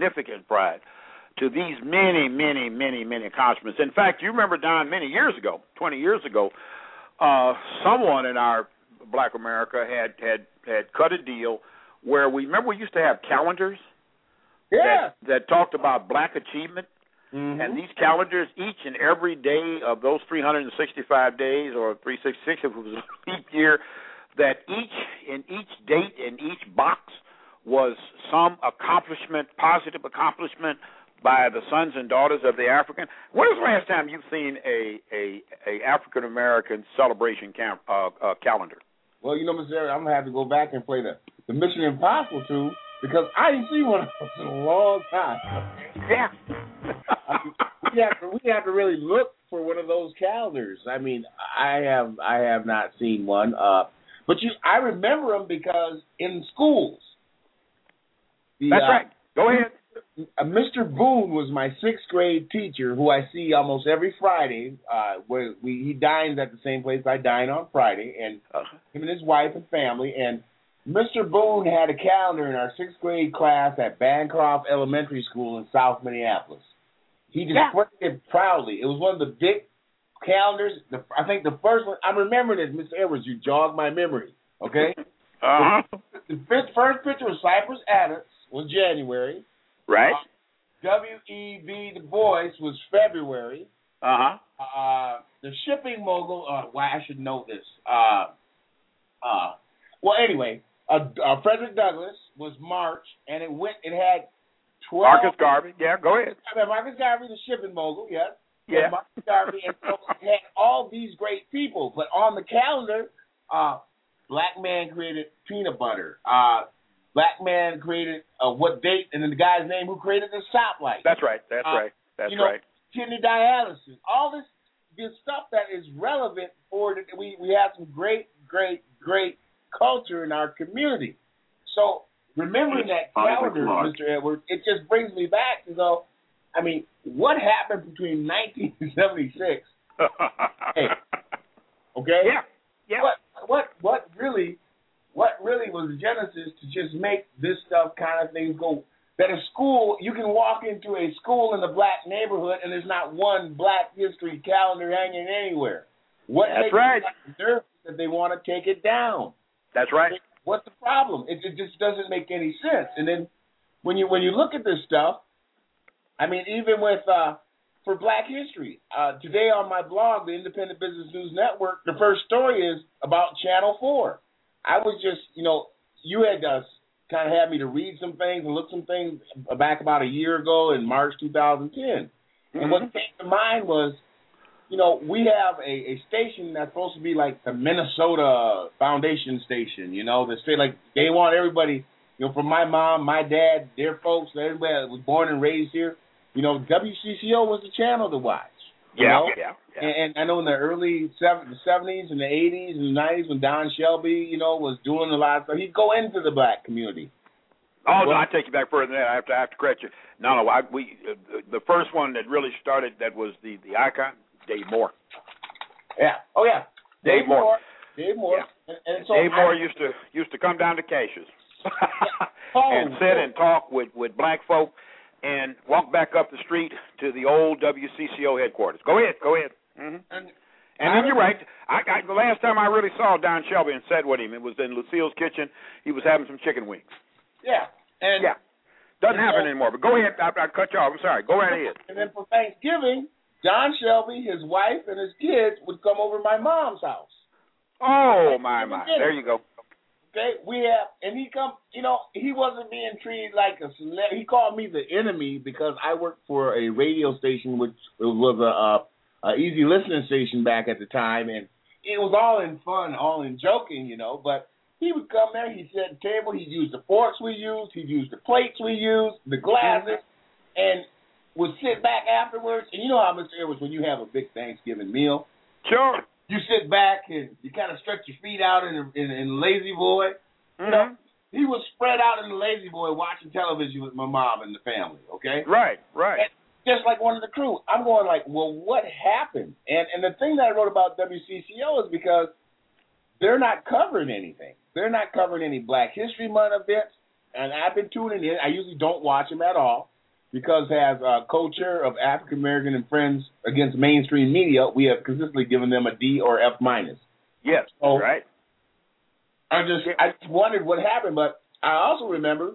to these many, many, many, many accomplishments. In fact, you remember, Don, many years ago, 20 years ago, someone in our Black America had cut a deal where we used to have calendars that talked about Black achievement, and these calendars, each and every day of those 365 days or 366 if it was a leap year, that each date in each box was some accomplishment, positive accomplishment by the sons and daughters of the African. When was the last time you've seen a African American celebration calendar? Well, Mr. Eric, I'm gonna have to go back and play the Mission Impossible tune because I didn't see one of those in a long time. Yeah. we have to really look for one of those calendars. I mean, I have not seen one. But I remember them because in schools. That's right. Go ahead. Mr. Boone was my 6th grade teacher, who I see almost every Friday. Where he dines at the same place I dine on Friday, and him and his wife and family. And Mr. Boone had a calendar in our 6th grade class at Bancroft Elementary School in South Minneapolis. He displayed it proudly. It was one of the big calendars. I think the first one. I'm remembering this, Mr. Edwards. You jogged my memory. Okay. The first picture of Cypress Adams was January. Right. W.E.B. Du Bois was February. The shipping mogul. I should know this. Well, anyway, Frederick Douglass was March, and it had Marcus Garvey. Yeah, go ahead. Marcus Garvey, the shipping mogul, yes. Yeah. Marcus Garvey, and so had all these great people. But on the calendar, black man created peanut butter. Black man created what date, and then the guy's name who created the stoplight. That's right. That's right. That's right. Kidney dialysis. All this stuff that is relevant for we have some great culture in our community. So remembering that calendar, Mr. Edwards, it just brings me back to go, I mean, what happened between 1976? Hey, okay? Yeah. What really was the genesis to just make this stuff kind of things go? That a school, you can walk into a school in the black neighborhood and there's not one Black History calendar hanging anywhere. That's right. That they want to take it down. That's right. What's the problem? It just doesn't make any sense. And then when you look at this stuff, I mean, even with for Black History, today on my blog, the Independent Business News Network, the first story is about Channel 4. I was just, you had kind of had me to read some things and look some things back about a year ago in March 2010. Mm-hmm. And what came to mind was, we have a station that's supposed to be like the Minnesota Foundation station, that say like they want everybody, from my mom, my dad, their folks, everybody that was born and raised here, WCCO was the channel to watch. Yeah. And I know in the early 70s and the 80s and the 90s when Don Shelby, was doing a lot of stuff, he'd go into the black community. Oh, no, I take you back further than that. I have to correct you. No, the first one that really started, that was the icon, Dave Moore. Yeah. Oh, yeah. Dave Moore. Yeah. And so Dave Moore used to come down to Cassius and sit and talk with black folk and walk back up the street to the old WCCO headquarters. Go ahead. Mm-hmm. And then you're right. The last time I really saw Don Shelby and sat with him, it was in Lucille's kitchen. He was having some chicken wings. Yeah. Doesn't happen anymore. But go ahead. I cut you off. I'm sorry. Go right ahead. And then for Thanksgiving, Don Shelby, his wife, and his kids would come over to my mom's house. Oh, my. There you go. Okay, and he come, he wasn't being treated like a celebrity. He called me the enemy because I worked for a radio station, which was a easy listening station back at the time, and it was all in fun, all in joking, but he would come there, he'd set the table, he'd use the forks we used, he'd use the plates we used, the glasses, and would sit back afterwards, and you know how, Mr. Edwards, when you have a big Thanksgiving meal, sure, you sit back and you kind of stretch your feet out in Lazy Boy. Mm-hmm. He was spread out in the Lazy Boy watching television with my mom and the family, okay? Right. And just like one of the crew. I'm going like, well, what happened? And the thing that I wrote about WCCO is because they're not covering anything. They're not covering any Black History Month events. And I've been tuning in. I usually don't watch them at all because as co-chair of African American and Friends Against Mainstream Media, we have consistently given them a D or F minus. Yes, so, right. I just wondered what happened, but I also remember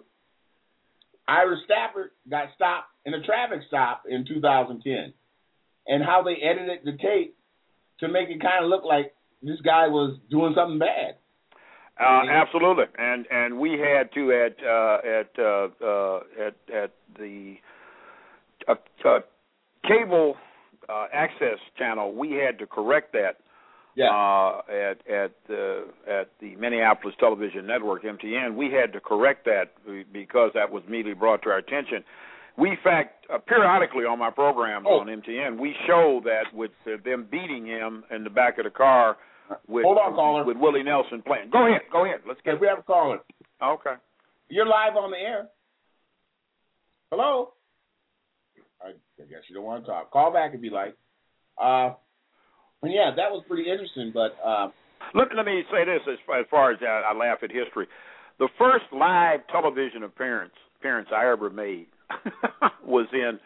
Ira Stafford got stopped in a traffic stop in 2010, and how they edited the tape to make it kind of look like this guy was doing something bad. Absolutely, and we had to at the cable access channel, we had to correct that. Yeah. At the Minneapolis Television Network, MTN, we had to correct that because that was immediately brought to our attention. We, in fact, periodically on my programs on MTN, we show that with them beating him in the back of the car with Willie Nelson playing. Go ahead. Let's get. We have a caller. Okay. You're live on the air. Hello. I guess you don't want to talk. Call back if you like. Yeah, that was pretty interesting, but let me say this as far as I laugh at history. The first live television appearance I ever made was in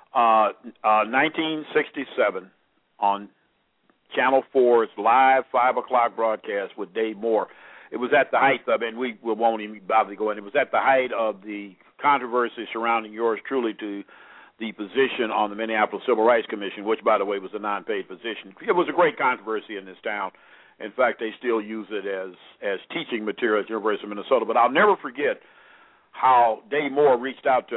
1967 on Channel 4's live 5 o'clock broadcast with Dave Moore. It was at the height of, and we won't even bother to go in, it was at the height of the controversy surrounding yours truly to the position on the Minneapolis Civil Rights Commission, which, by the way, was a non-paid position. It was a great controversy in this town. In fact, they still use it as teaching material at the University of Minnesota. But I'll never forget how Dave Moore reached out to me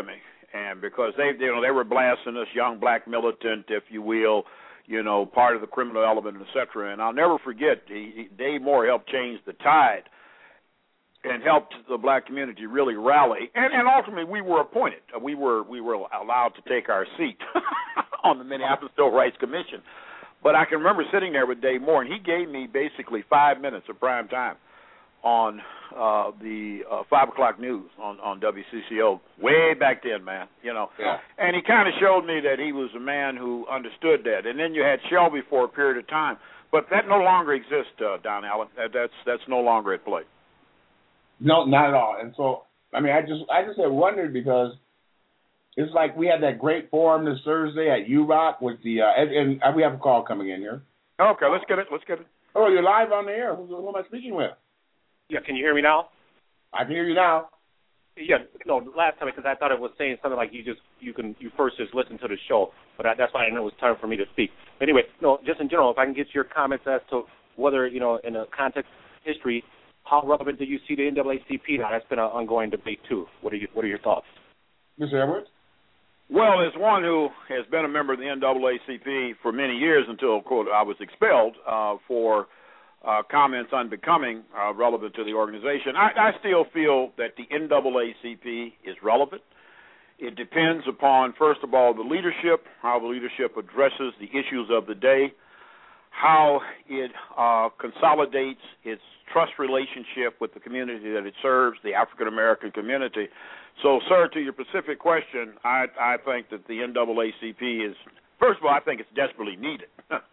and because they were blasting us, young black militant, if you will, part of the criminal element, etc. And I'll never forget, Dave Moore helped change the tide and helped the black community really rally. And ultimately, we were appointed. We were allowed to take our seat on the Minneapolis Civil Rights Commission. But I can remember sitting there with Dave Moore, and he gave me basically 5 minutes of prime time on the 5 o'clock news on WCCO way back then, man. Yeah. And he kind of showed me that he was a man who understood that. And then you had Shelby for a period of time, but that no longer exists, Don Allen. That's no longer at play. No, not at all. And so, I mean, I just had wondered because it's like we had that great forum this Thursday at UROC with the and we have a call coming in here. Okay, let's get it. Oh, you're live on the air. Who am I speaking with? Yeah, can you hear me now? I can hear you now. Yeah, no, last time because I thought it was saying something like you first just listen to the show, but that's why I know it was time for me to speak. But anyway, no, just in general, if I can get your comments as to whether in a context of history, how relevant do you see the NAACP now? That's been an ongoing debate too. What are your thoughts, Mr. Edwards? Well, as one who has been a member of the NAACP for many years until, quote, I was expelled for comments unbecoming relevant to the organization, I still feel that the NAACP is relevant. It depends upon, first of all, the leadership, how the leadership addresses the issues of the day, how it consolidates its trust relationship with the community that it serves, the African-American community. So, sir, to your specific question, I think that the NAACP is, first of all, I think it's desperately needed.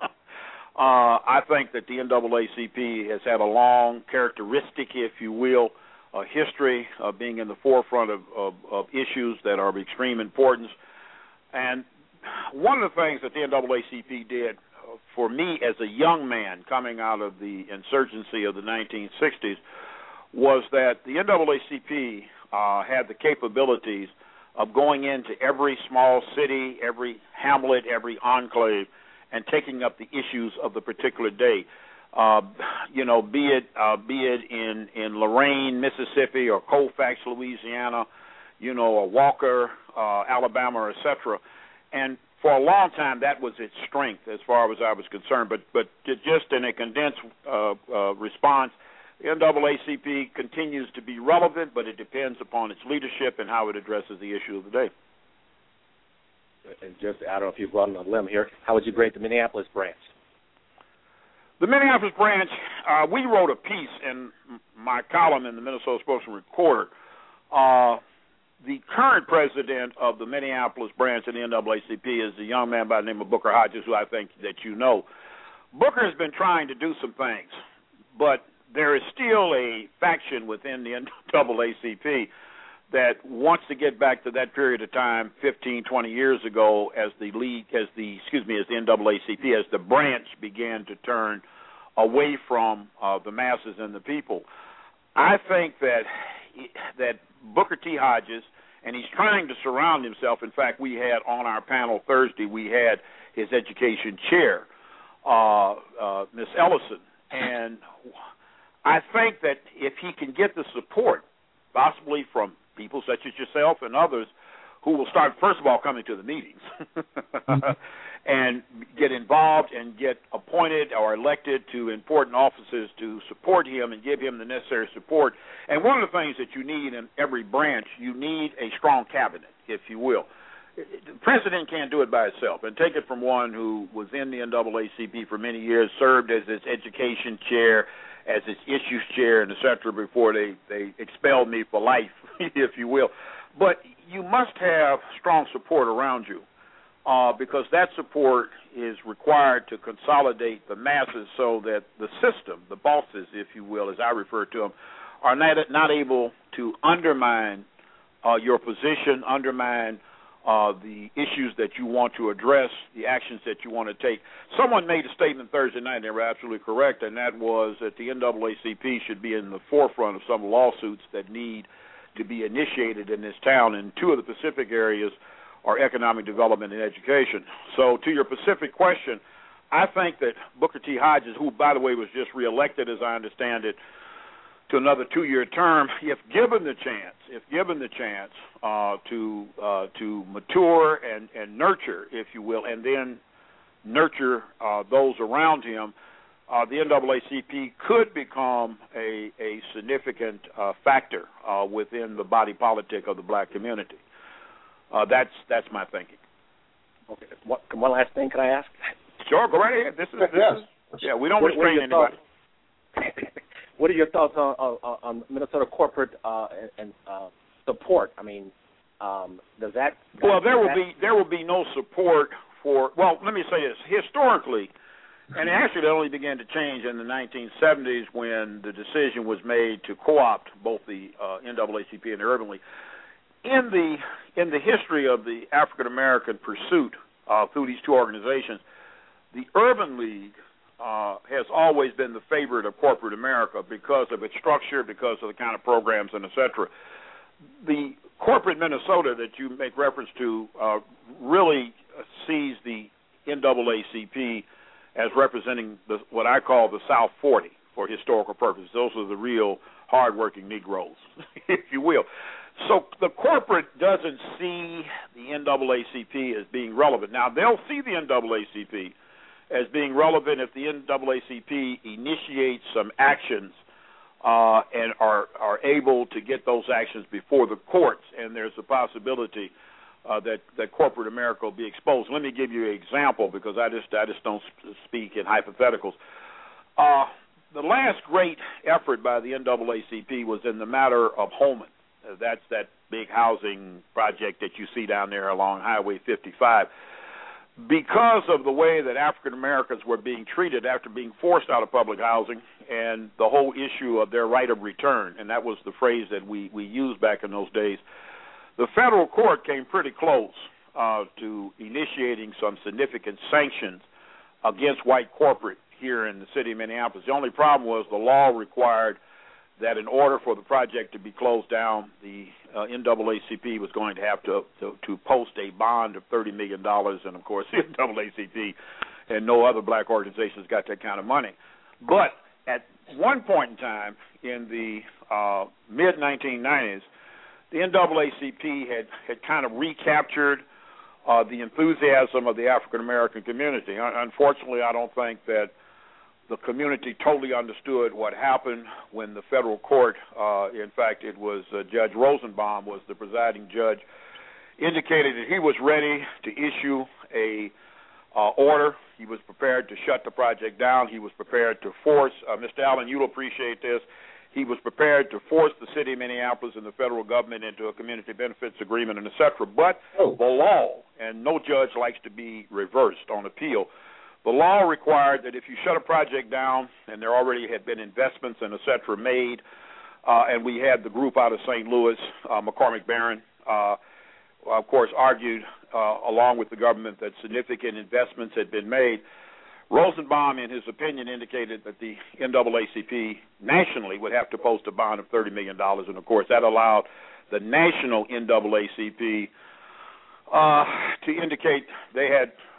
I think that the NAACP has had a long characteristic, if you will, a history of being in the forefront of issues that are of extreme importance. And one of the things that the NAACP did for me as a young man coming out of the insurgency of the 1960s was that the NAACP had the capabilities of going into every small city, every hamlet, every enclave, and taking up the issues of the particular day. Be it in Lorain, Mississippi, or Colfax, Louisiana, or Walker, Alabama, etc. And for a long time, that was its strength as far as I was concerned. But just in a condensed response, the NAACP continues to be relevant, but it depends upon its leadership and how it addresses the issue of the day. And just, I don't know if you've gone on a limb here, how would you grade the Minneapolis branch? The Minneapolis branch, we wrote a piece in my column in the Minnesota Spokesman Recorder. The current president of the Minneapolis branch of the NAACP is a young man by the name of Booker Hodges, who I think that you know. Booker has been trying to do some things, but there is still a faction within the NAACP that wants to get back to that period of time 15, 20 years ago as the NAACP, as the branch began to turn away from the masses and the people. I think that Booker T. Hodges, and he's trying to surround himself. In fact, we had on our panel Thursday, we had his education chair, Miss Ellison, and I think that if he can get the support, possibly from people such as yourself and others, who will start, first of all, coming to the meetings and get involved and get appointed or elected to important offices to support him and give him the necessary support. And one of the things that you need in every branch, you need a strong cabinet, if you will. The president can't do it by itself. And take it from one who was in the NAACP for many years, served as its education chair, as its issues chair, and et cetera, before they expelled me for life, if you will. But you must have strong support around you because that support is required to consolidate the masses so that the system, the bosses, if you will, as I refer to them, are not able to undermine your position, undermine the issues that you want to address, the actions that you want to take. Someone made a statement Thursday night, and they were absolutely correct, and that was that the NAACP should be in the forefront of some lawsuits that need to be initiated in this town, and two of the Pacific areas are economic development and education. So to your Pacific question, I think that Booker T. Hodges, who, by the way, was just reelected, as I understand it, to another 2-year term if given the chance to mature and nurture, if you will, and then nurture those around him. The NAACP could become a significant factor within the body politic of the black community. That's my thinking. Okay. One last thing, can I ask? Sure, go right ahead. This is yeah. We don't restrain anybody. What are your thoughts on Minnesota corporate and support? I mean, does that? Well, there will be no support for. Well, let me say this. Historically, and actually it only began to change in the 1970s when the decision was made to co-opt both the NAACP and the Urban League. In the history of the African American pursuit through these two organizations, the Urban League has always been the favorite of corporate America because of its structure, because of the kind of programs, and et cetera. The corporate Minnesota that you make reference to really sees the NAACP as representing what I call the South 40 for historical purposes. Those are the real hardworking Negroes, if you will. So the corporate doesn't see the NAACP as being relevant. Now, they'll see the NAACP as being relevant if the NAACP initiates some actions and are able to get those actions before the courts, and there's a possibility that corporate America will be exposed. Let me give you an example because I just don't speak in hypotheticals. The last great effort by the NAACP was in the matter of Holman. That's that big housing project that you see down there along Highway 55. Because of the way that African Americans were being treated after being forced out of public housing and the whole issue of their right of return, and that was the phrase that we used back in those days, the federal court came pretty close to initiating some significant sanctions against white corporate here in the city of Minneapolis. The only problem was the law required that in order for the project to be closed down, the NAACP was going to have to post a bond of $30 million, and of course the NAACP and no other black organizations got that kind of money. But at one point in time in the mid-1990s, the NAACP had kind of recaptured the enthusiasm of the African American community. Unfortunately, I don't think that the community totally understood what happened when the federal court, in fact, it was Judge Rosenbaum was the presiding judge, indicated that he was ready to issue a order. He was prepared to shut the project down. He was prepared to force, Mr. Allen, you'll appreciate this, he was prepared to force the city of Minneapolis and the federal government into a community benefits agreement and et cetera. But the law, and no judge likes to be reversed on appeal, the law required that if you shut a project down and there already had been investments and et cetera made, and we had the group out of St. Louis, McCormick Barron, of course, argued along with the government that significant investments had been made. Rosenbaum, in his opinion, indicated that the NAACP nationally would have to post a bond of $30 million, and of course that allowed the national NAACP to indicate they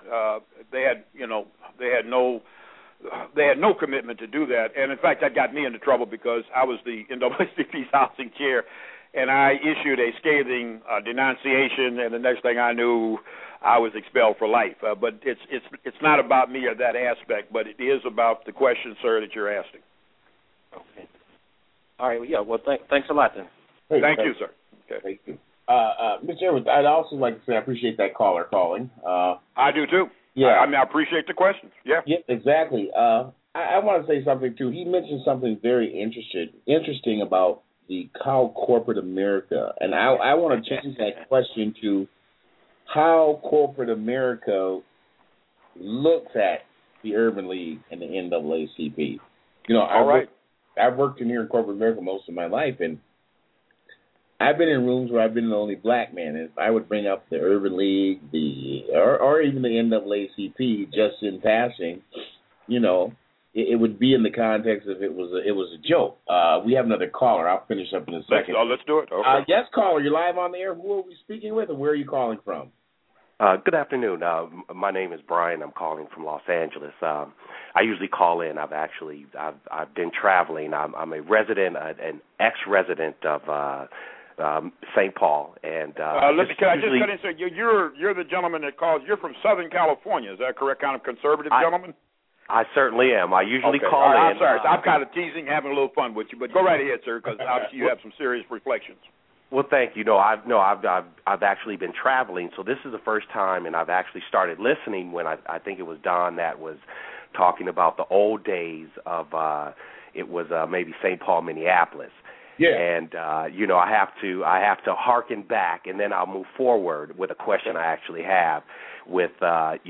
had no commitment to do that, and in fact that got me into trouble because I was the NAACP's housing chair, and I issued a scathing denunciation, and the next thing I knew, I was expelled for life. But it's not about me or that aspect, but it is about the question, sir, that you're asking. Okay. All right. Yeah. Well, thanks a lot then. Hey, Thank you, sir. Okay. Thank you. Mr. Edwards, I'd also like to say I appreciate that caller calling. I do too. Yeah. I appreciate the questions. Yeah. Yeah, exactly. I want to say something too. He mentioned something very interesting about how corporate America, and I want to change that question to how corporate America looks at the Urban League and the NAACP. You know, I've worked in here in corporate America most of my life, and I've been in rooms where I've been the only black man. And if I would bring up the Urban League, or even the NAACP just in passing, you know, it would be in the context of it was a joke. We have another caller. I'll finish up in a second. Let's do it. Okay. Yes, caller, you're live on the air. Who are we speaking with, and where are you calling from? Good afternoon. My name is Brian. I'm calling from Los Angeles. I usually call in. I've been traveling. I'm a resident, an ex-resident of St. Paul, and can I just cut in and say you're the gentleman that calls? You're from Southern California, is that correct? Kind of conservative gentleman. I certainly am. I usually call in. I'm sorry. I'm kind of teasing, having a little fun with you, but go right ahead, sir, because obviously you have some serious reflections. Well, thank you. I've actually been traveling, so this is the first time, and I've actually started listening when I think it was Don that was talking about the old days of it was maybe St. Paul, Minneapolis. Yeah. And I have to harken back, and then I'll move forward with a question I actually have. With I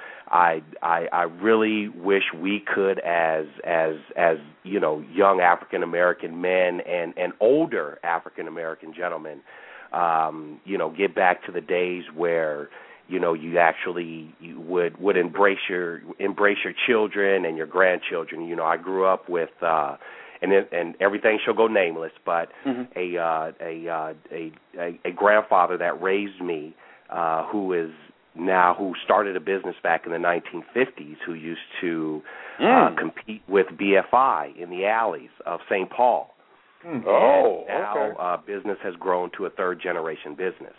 really wish we could, as young African American men and older African American gentlemen, get back to the days where you actually would embrace your children and your grandchildren. I grew up with. And everything shall go nameless, but a grandfather that raised me, who started a business back in the 1950s, who used to compete with BFI in the alleys of St. Paul. Business has grown to a third-generation business.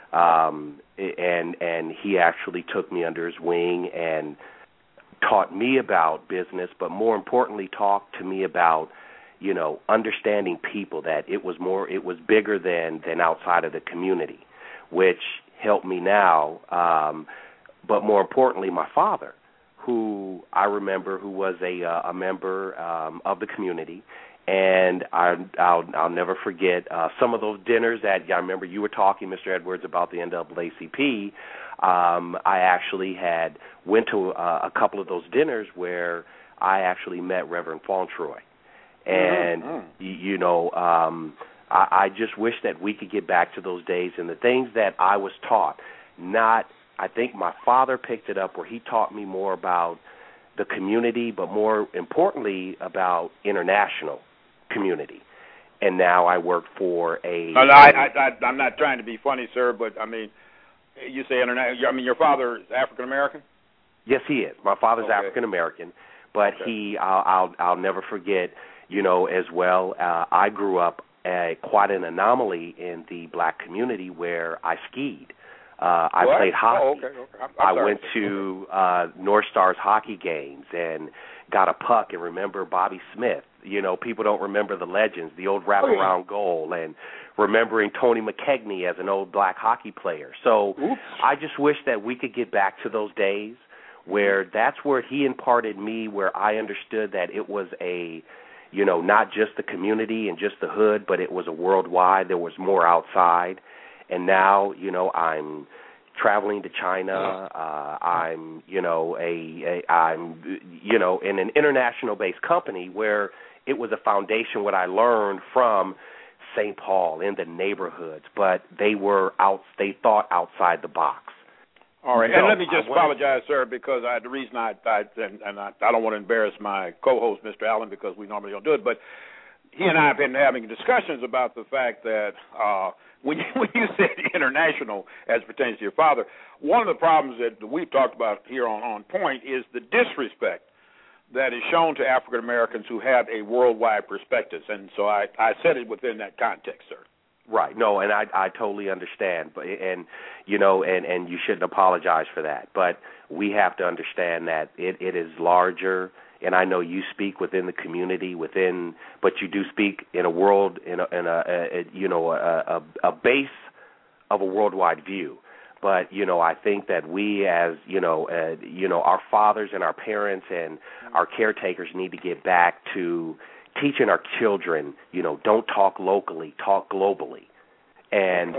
And he actually took me under his wing and taught me about business, but more importantly, talked to me about understanding people, that it was bigger than outside of the community, which helped me now. But more importantly, my father, who I remember, who was a member of the community, and I'll never forget some of those dinners that I remember you were talking, Mr. Edwards, about the NAACP. I actually went to a couple of those dinners where I actually met Reverend Fauntroy. And, I just wish that we could get back to those days and the things that I was taught. I think my father picked it up where he taught me more about the community, but more importantly about international community. And now I work for a... I'm not trying to be funny, sir, but, you say international. Your father is African American? Yes, he is. My father's African American, but I'll never forget. As well, I grew up quite an anomaly in the black community where I skied. I played hockey. I went to North Stars hockey games and got a puck and remember Bobby Smith. People don't remember the legends, the old wraparound goal, and remembering Tony McKegney as an old black hockey player. So I just wish that we could get back to those days where that's where he imparted me, where I understood that it was not just the community and just the hood, but it was a worldwide. There was more outside. And now, I'm traveling to China. I'm in an international-based company where it was a foundation what I learned from St. Paul in the neighborhoods, but they thought outside the box. All right, and let me just apologize, sir, because the reason I don't want to embarrass my co-host, Mr. Allen, because we normally don't do it, but he and I have been having discussions about the fact that when you said international as pertains to your father, one of the problems that we've talked about here on Point is the disrespect that is shown to African Americans who have a worldwide perspective, and so I said it within that context, sir. Right. No, and I totally understand, but and you shouldn't apologize for that. But we have to understand that it is larger, and I know you speak within the community, but you do speak in a world in a base of a worldwide view. But I think that we, as our fathers and our parents and our caretakers, need to get back to teaching our children, don't talk locally, talk globally. And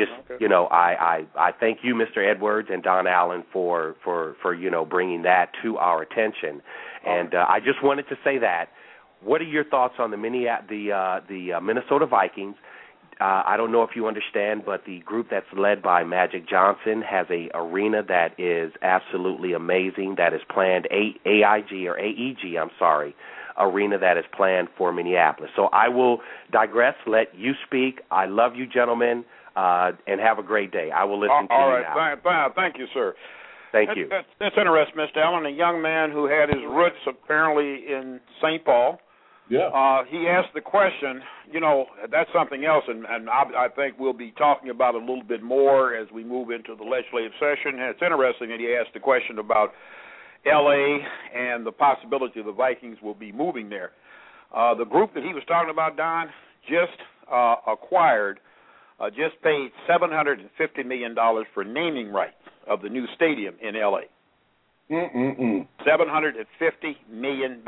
I thank you, Mr. Edwards and Don Allen, for bringing that to our attention. And I just wanted to say that. What are your thoughts on the Minnesota Vikings? I don't know if you understand, but the group that's led by Magic Johnson has a arena that is absolutely amazing, that is planned AEG, arena that is planned for Minneapolis. So I will digress, let you speak. I love you, gentlemen, and have a great day. I will listen to you now. All right, thank you, sir. Thank you. That's interesting, Mr. Allen, a young man who had his roots apparently in St. Paul. Yeah. He asked the question, that's something else, and I think we'll be talking about it a little bit more as we move into the legislative session. And it's interesting that he asked the question about L.A. and the possibility the Vikings will be moving there. The group that he was talking about, Don, just paid $750 million for naming rights of the new stadium in L.A. $750 million.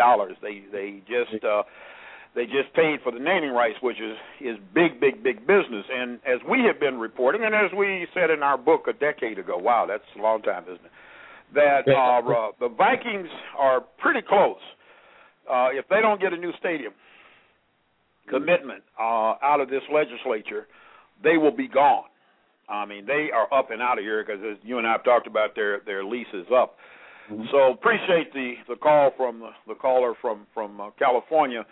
They just paid for the naming rights, which is big business. And as we have been reporting, and as we said in our book a decade ago, wow, that's a long time, isn't it? That the Vikings are pretty close. If they don't get a new stadium commitment out of this legislature, they will be gone. I mean, they are up and out of here because, as you and I have talked about, their lease is up. Mm-hmm. So appreciate the call from the caller from California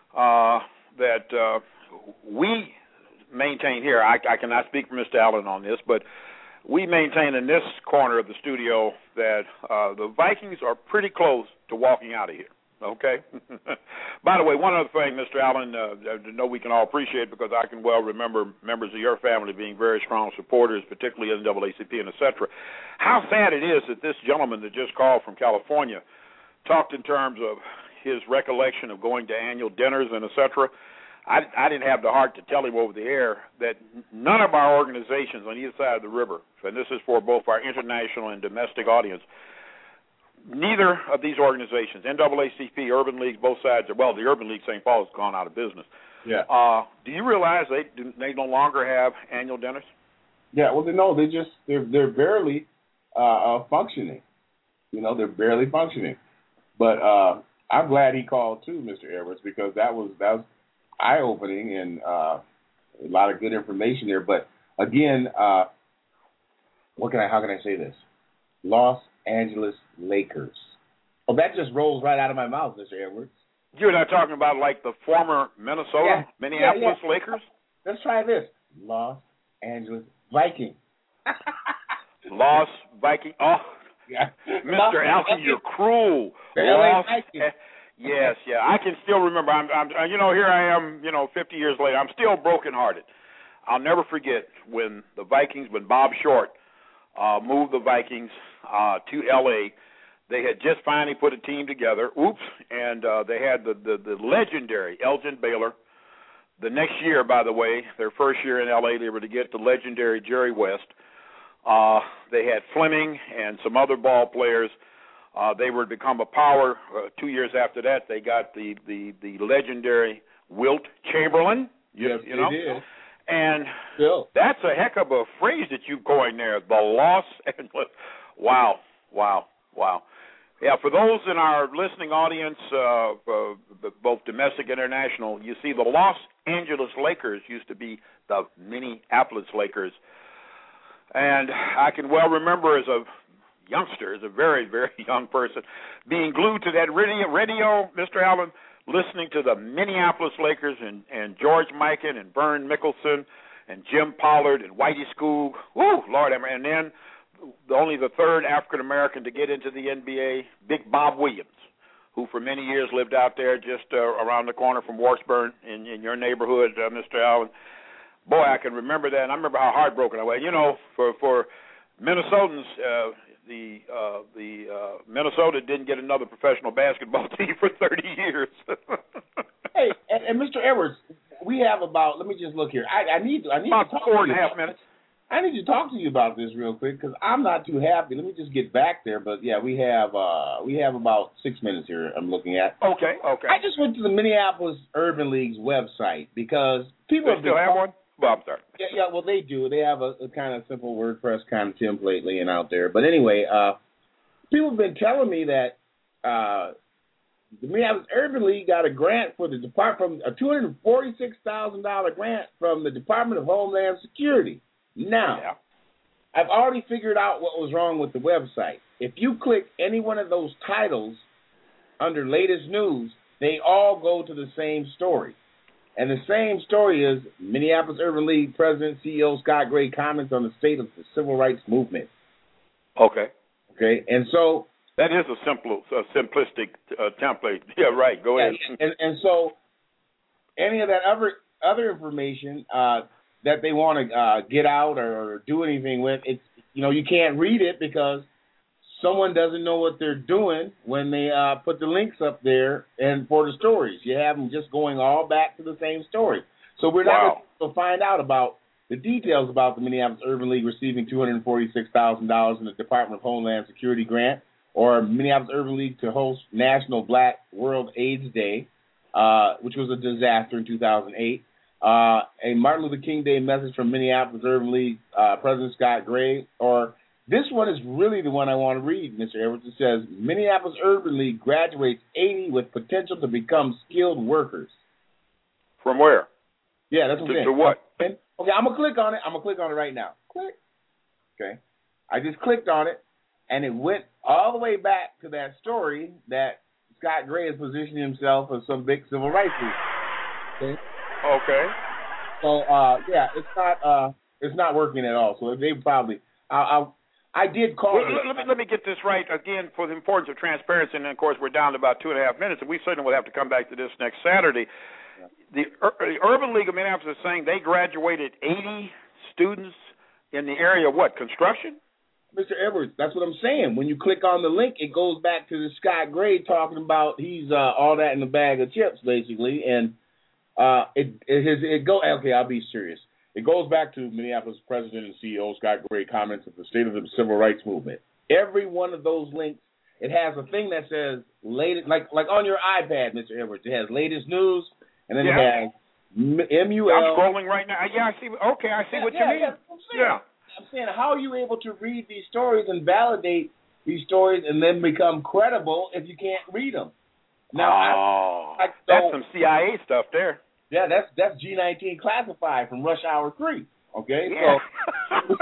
that we maintain here. I cannot speak for Mr. Allen on this, but we maintain in this corner of the studio that the Vikings are pretty close to walking out of here. Okay. By the way, one other thing, Mr. Allen, I know we can all appreciate because I can well remember members of your family being very strong supporters, particularly NAACP and et cetera. How sad it is that this gentleman that just called from California talked in terms of his recollection of going to annual dinners and et cetera. I didn't have the heart to tell him over the air that none of our organizations on either side of the river, and this is for both our international and domestic audience, neither of these organizations, NAACP, Urban League, both sides, the Urban League St. Paul has gone out of business. Yeah. Do you realize they no longer have annual dinners? Yeah. Well, they're barely functioning. They're barely functioning. But I'm glad he called too, Mr. Edwards, because that was eye-opening and a lot of good information there. But again, how can I say this? Los Angeles Lakers. Oh, that just rolls right out of my mouth, Mr. Edwards. You're not talking about like the former Minneapolis Lakers? Let's try this. Los Angeles Vikings. Los Vikings. Oh, yeah. Mr. Allen, you're cruel. LA Vikings. Yes, yeah. I can still remember. I'm here I am, 50 years later. I'm still brokenhearted. I'll never forget when Bob Short moved the Vikings to L.A. They had just finally put a team together. And they had the legendary Elgin Baylor. The next year, by the way, their first year in L.A., they were to get the legendary Jerry West. They had Fleming and some other ball players. They were to become a power. 2 years after that, they got the legendary Wilt Chamberlain. Yes, they did. And that's a heck of a phrase that you coined there, the Los Angeles. Wow. Yeah, for those in our listening audience, both domestic and international, you see the Los Angeles Lakers used to be the Minneapolis Lakers. And I can well remember as a youngster, as a very, very young person, being glued to that radio, Mr. Allen, listening to the Minneapolis Lakers and George Mikan and Vern Mickelson and Jim Pollard and Whitey Skoog. Woo, Lord, and then only the third African-American to get into the NBA, Big Bob Williams, who for many years lived out there just around the corner from Wartsburg in your neighborhood, Mr. Allen. Boy, I can remember that, and I remember how heartbroken I was. For Minnesotans, Minnesota didn't get another professional basketball team for 30 years. Hey, and Mr. Edwards, we have about. Let me just look here. I need about to talk 4.5 minutes. I need to talk to you about this real quick because I'm not too happy. Let me just get back there. But yeah, we have about 6 minutes here. I'm looking at. Okay. I just went to the Minneapolis Urban League's website because people still have one. Well, I'm sorry. Yeah, well, they do. They have a kind of simple WordPress kind of template laying out there. But anyway, people have been telling me that the Minneapolis Urban League got a grant for the from a $246,000 grant from the Department of Homeland Security. Now, I've already figured out what was wrong with the website. If you click any one of those titles under latest news, they all go to the same story. And the same story is Minneapolis Urban League President, CEO Scott Gray comments on the state of the civil rights movement. Okay. Okay, and so that is a simplistic template. Yeah, right. Go ahead. And so any of that other information that they want to get out or do anything with, it's you can't read it because someone doesn't know what they're doing when they put the links up there and for the stories. You have them just going all back to the same story. So we're not going to find out about the details about the Minneapolis Urban League receiving $246,000 in the Department of Homeland Security grant, or Minneapolis Urban League to host National Black World AIDS Day, which was a disaster in 2008. A Martin Luther King Day message from Minneapolis Urban League President Scott Gray, or this one is really the one I want to read, Mr. Edwards. It says, Minneapolis Urban League graduates 80 with potential to become skilled workers. From where? Yeah, that's what I'm saying. To what? Okay, I'm going to click on it. I'm going to click on it right now. Click. Okay. I just clicked on it, and it went all the way back to that story that Scott Gray is positioning himself as some big civil rights leader. Okay. Okay. So, yeah, it's not working at all. So they probably I did call. Well, let me get this right again for the importance of transparency, and then, of course, we're down to about 2.5 minutes, and we certainly will have to come back to this next Saturday. The Urban League of Minneapolis is saying they graduated 80 students in the area of what, construction? Mr. Edwards, that's what I'm saying. When you click on the link, it goes back to the Scott Gray talking about he's all that in a bag of chips, basically, and okay, I'll be serious. It goes back to Minneapolis President and CEO Scott Gray comments of the state of the civil rights movement. Every one of those links, it has a thing that says latest, like on your iPad, Mr. Edwards. It has latest news, and then it has MUL. I'm scrolling right now. Yeah, I see. Okay, I see what you mean. I'm saying, how are you able to read these stories and validate these stories and then become credible if you can't read them? Now, that's some CIA stuff there. Yeah, that's G19 classified from Rush Hour 3. Okay, yeah. So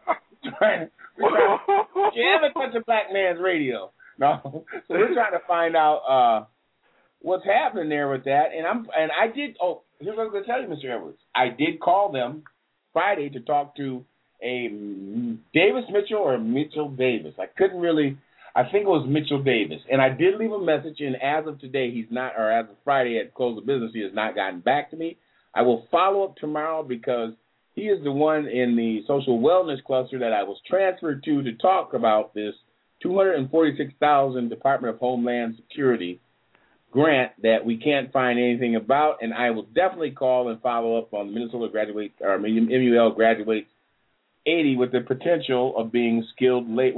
you haven't touched a black man's radio. No, so we're trying to find out what's happening there with that. And I did. Oh, here's what I was going to tell you, Mr. Edwards. I did call them Friday to talk to a Davis Mitchell or Mitchell Davis. I couldn't really. I think it was Mitchell Davis. And I did leave a message, and as of today, he's not, or as of Friday at close of business, he has not gotten back to me. I will follow up tomorrow because he is the one in the social wellness cluster that I was transferred to talk about this $246,000 Department of Homeland Security grant that we can't find anything about, and I will definitely call and follow up on Minnesota graduate or MUL graduates 80 with the potential of being skilled labor.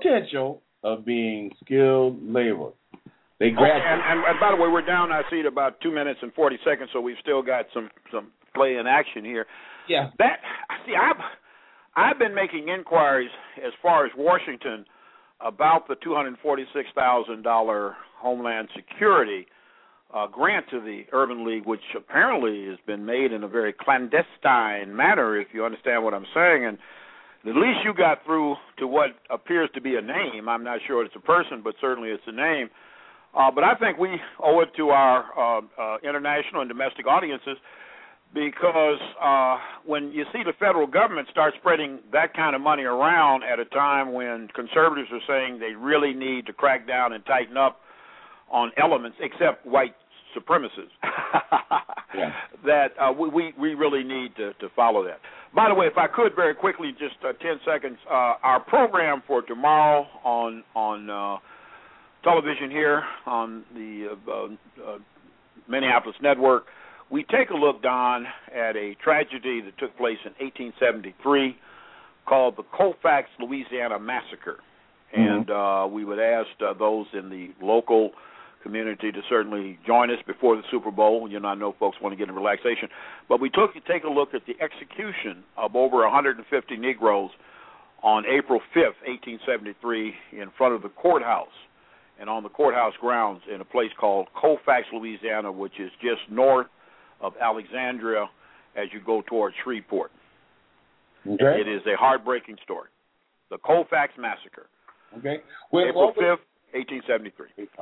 They graduate. And by the way, we're down, I see, at about 2 minutes and 40 seconds, so we've still got some play in action here. Yeah. I've been making inquiries as far as Washington about the $246,000 Homeland Security grant to the Urban League, which apparently has been made in a very clandestine manner, if you understand what I'm saying. And at least you got through to what appears to be a name. I'm not sure it's a person, but certainly it's a name. But I think we owe it to our international and domestic audiences because when you see the federal government start spreading that kind of money around at a time when conservatives are saying they really need to crack down and tighten up on elements except white supremacists, that we really need to follow that. By the way, if I could very quickly, just 10 seconds, our program for tomorrow on television here on the Minneapolis Network, we take a look, Don, at a tragedy that took place in 1873 called the Colfax, Louisiana Massacre. Mm-hmm. And we would ask those in the local community to certainly join us before the Super Bowl. You know, I know folks want to get in relaxation. But we take a look at the execution of over 150 Negroes on April 5th, 1873, in front of the courthouse and on the courthouse grounds in a place called Colfax, Louisiana, which is just north of Alexandria as you go towards Shreveport. Okay. It is a heartbreaking story. The Colfax Massacre. Okay. April 5th, 1873.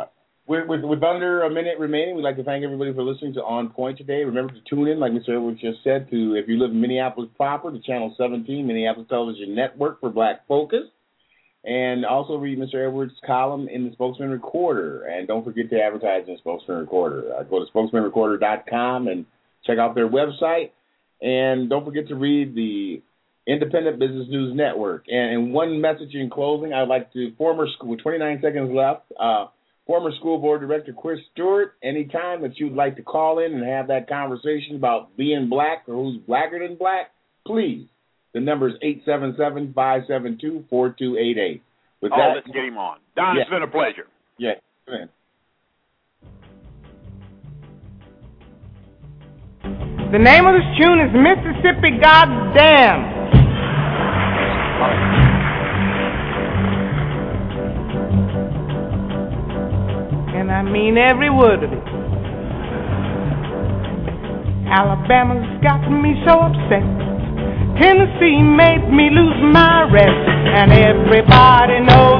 With under a minute remaining, we'd like to thank everybody for listening to On Point today. Remember to tune in, like Mr. Edwards just said, to, if you live in Minneapolis proper, to Channel 17, Minneapolis Television Network for Black Focus. And also read Mr. Edwards' column in the Spokesman Recorder. And don't forget to advertise in the Spokesman Recorder. Go to spokesmanrecorder.com and check out their website. And don't forget to read the Independent Business News Network. And one message in closing, I'd like to, with 29 seconds left, former school board director Chris Stewart, anytime that you'd like to call in and have that conversation about being black or who's blacker than black, please. The number is 877-572-4288. With that, let's get him on. Don, it's been a pleasure. Yeah. The name of this tune is Mississippi Goddamn. And I mean every word of it. Alabama's got me so upset. Tennessee made me lose my rest. And everybody knows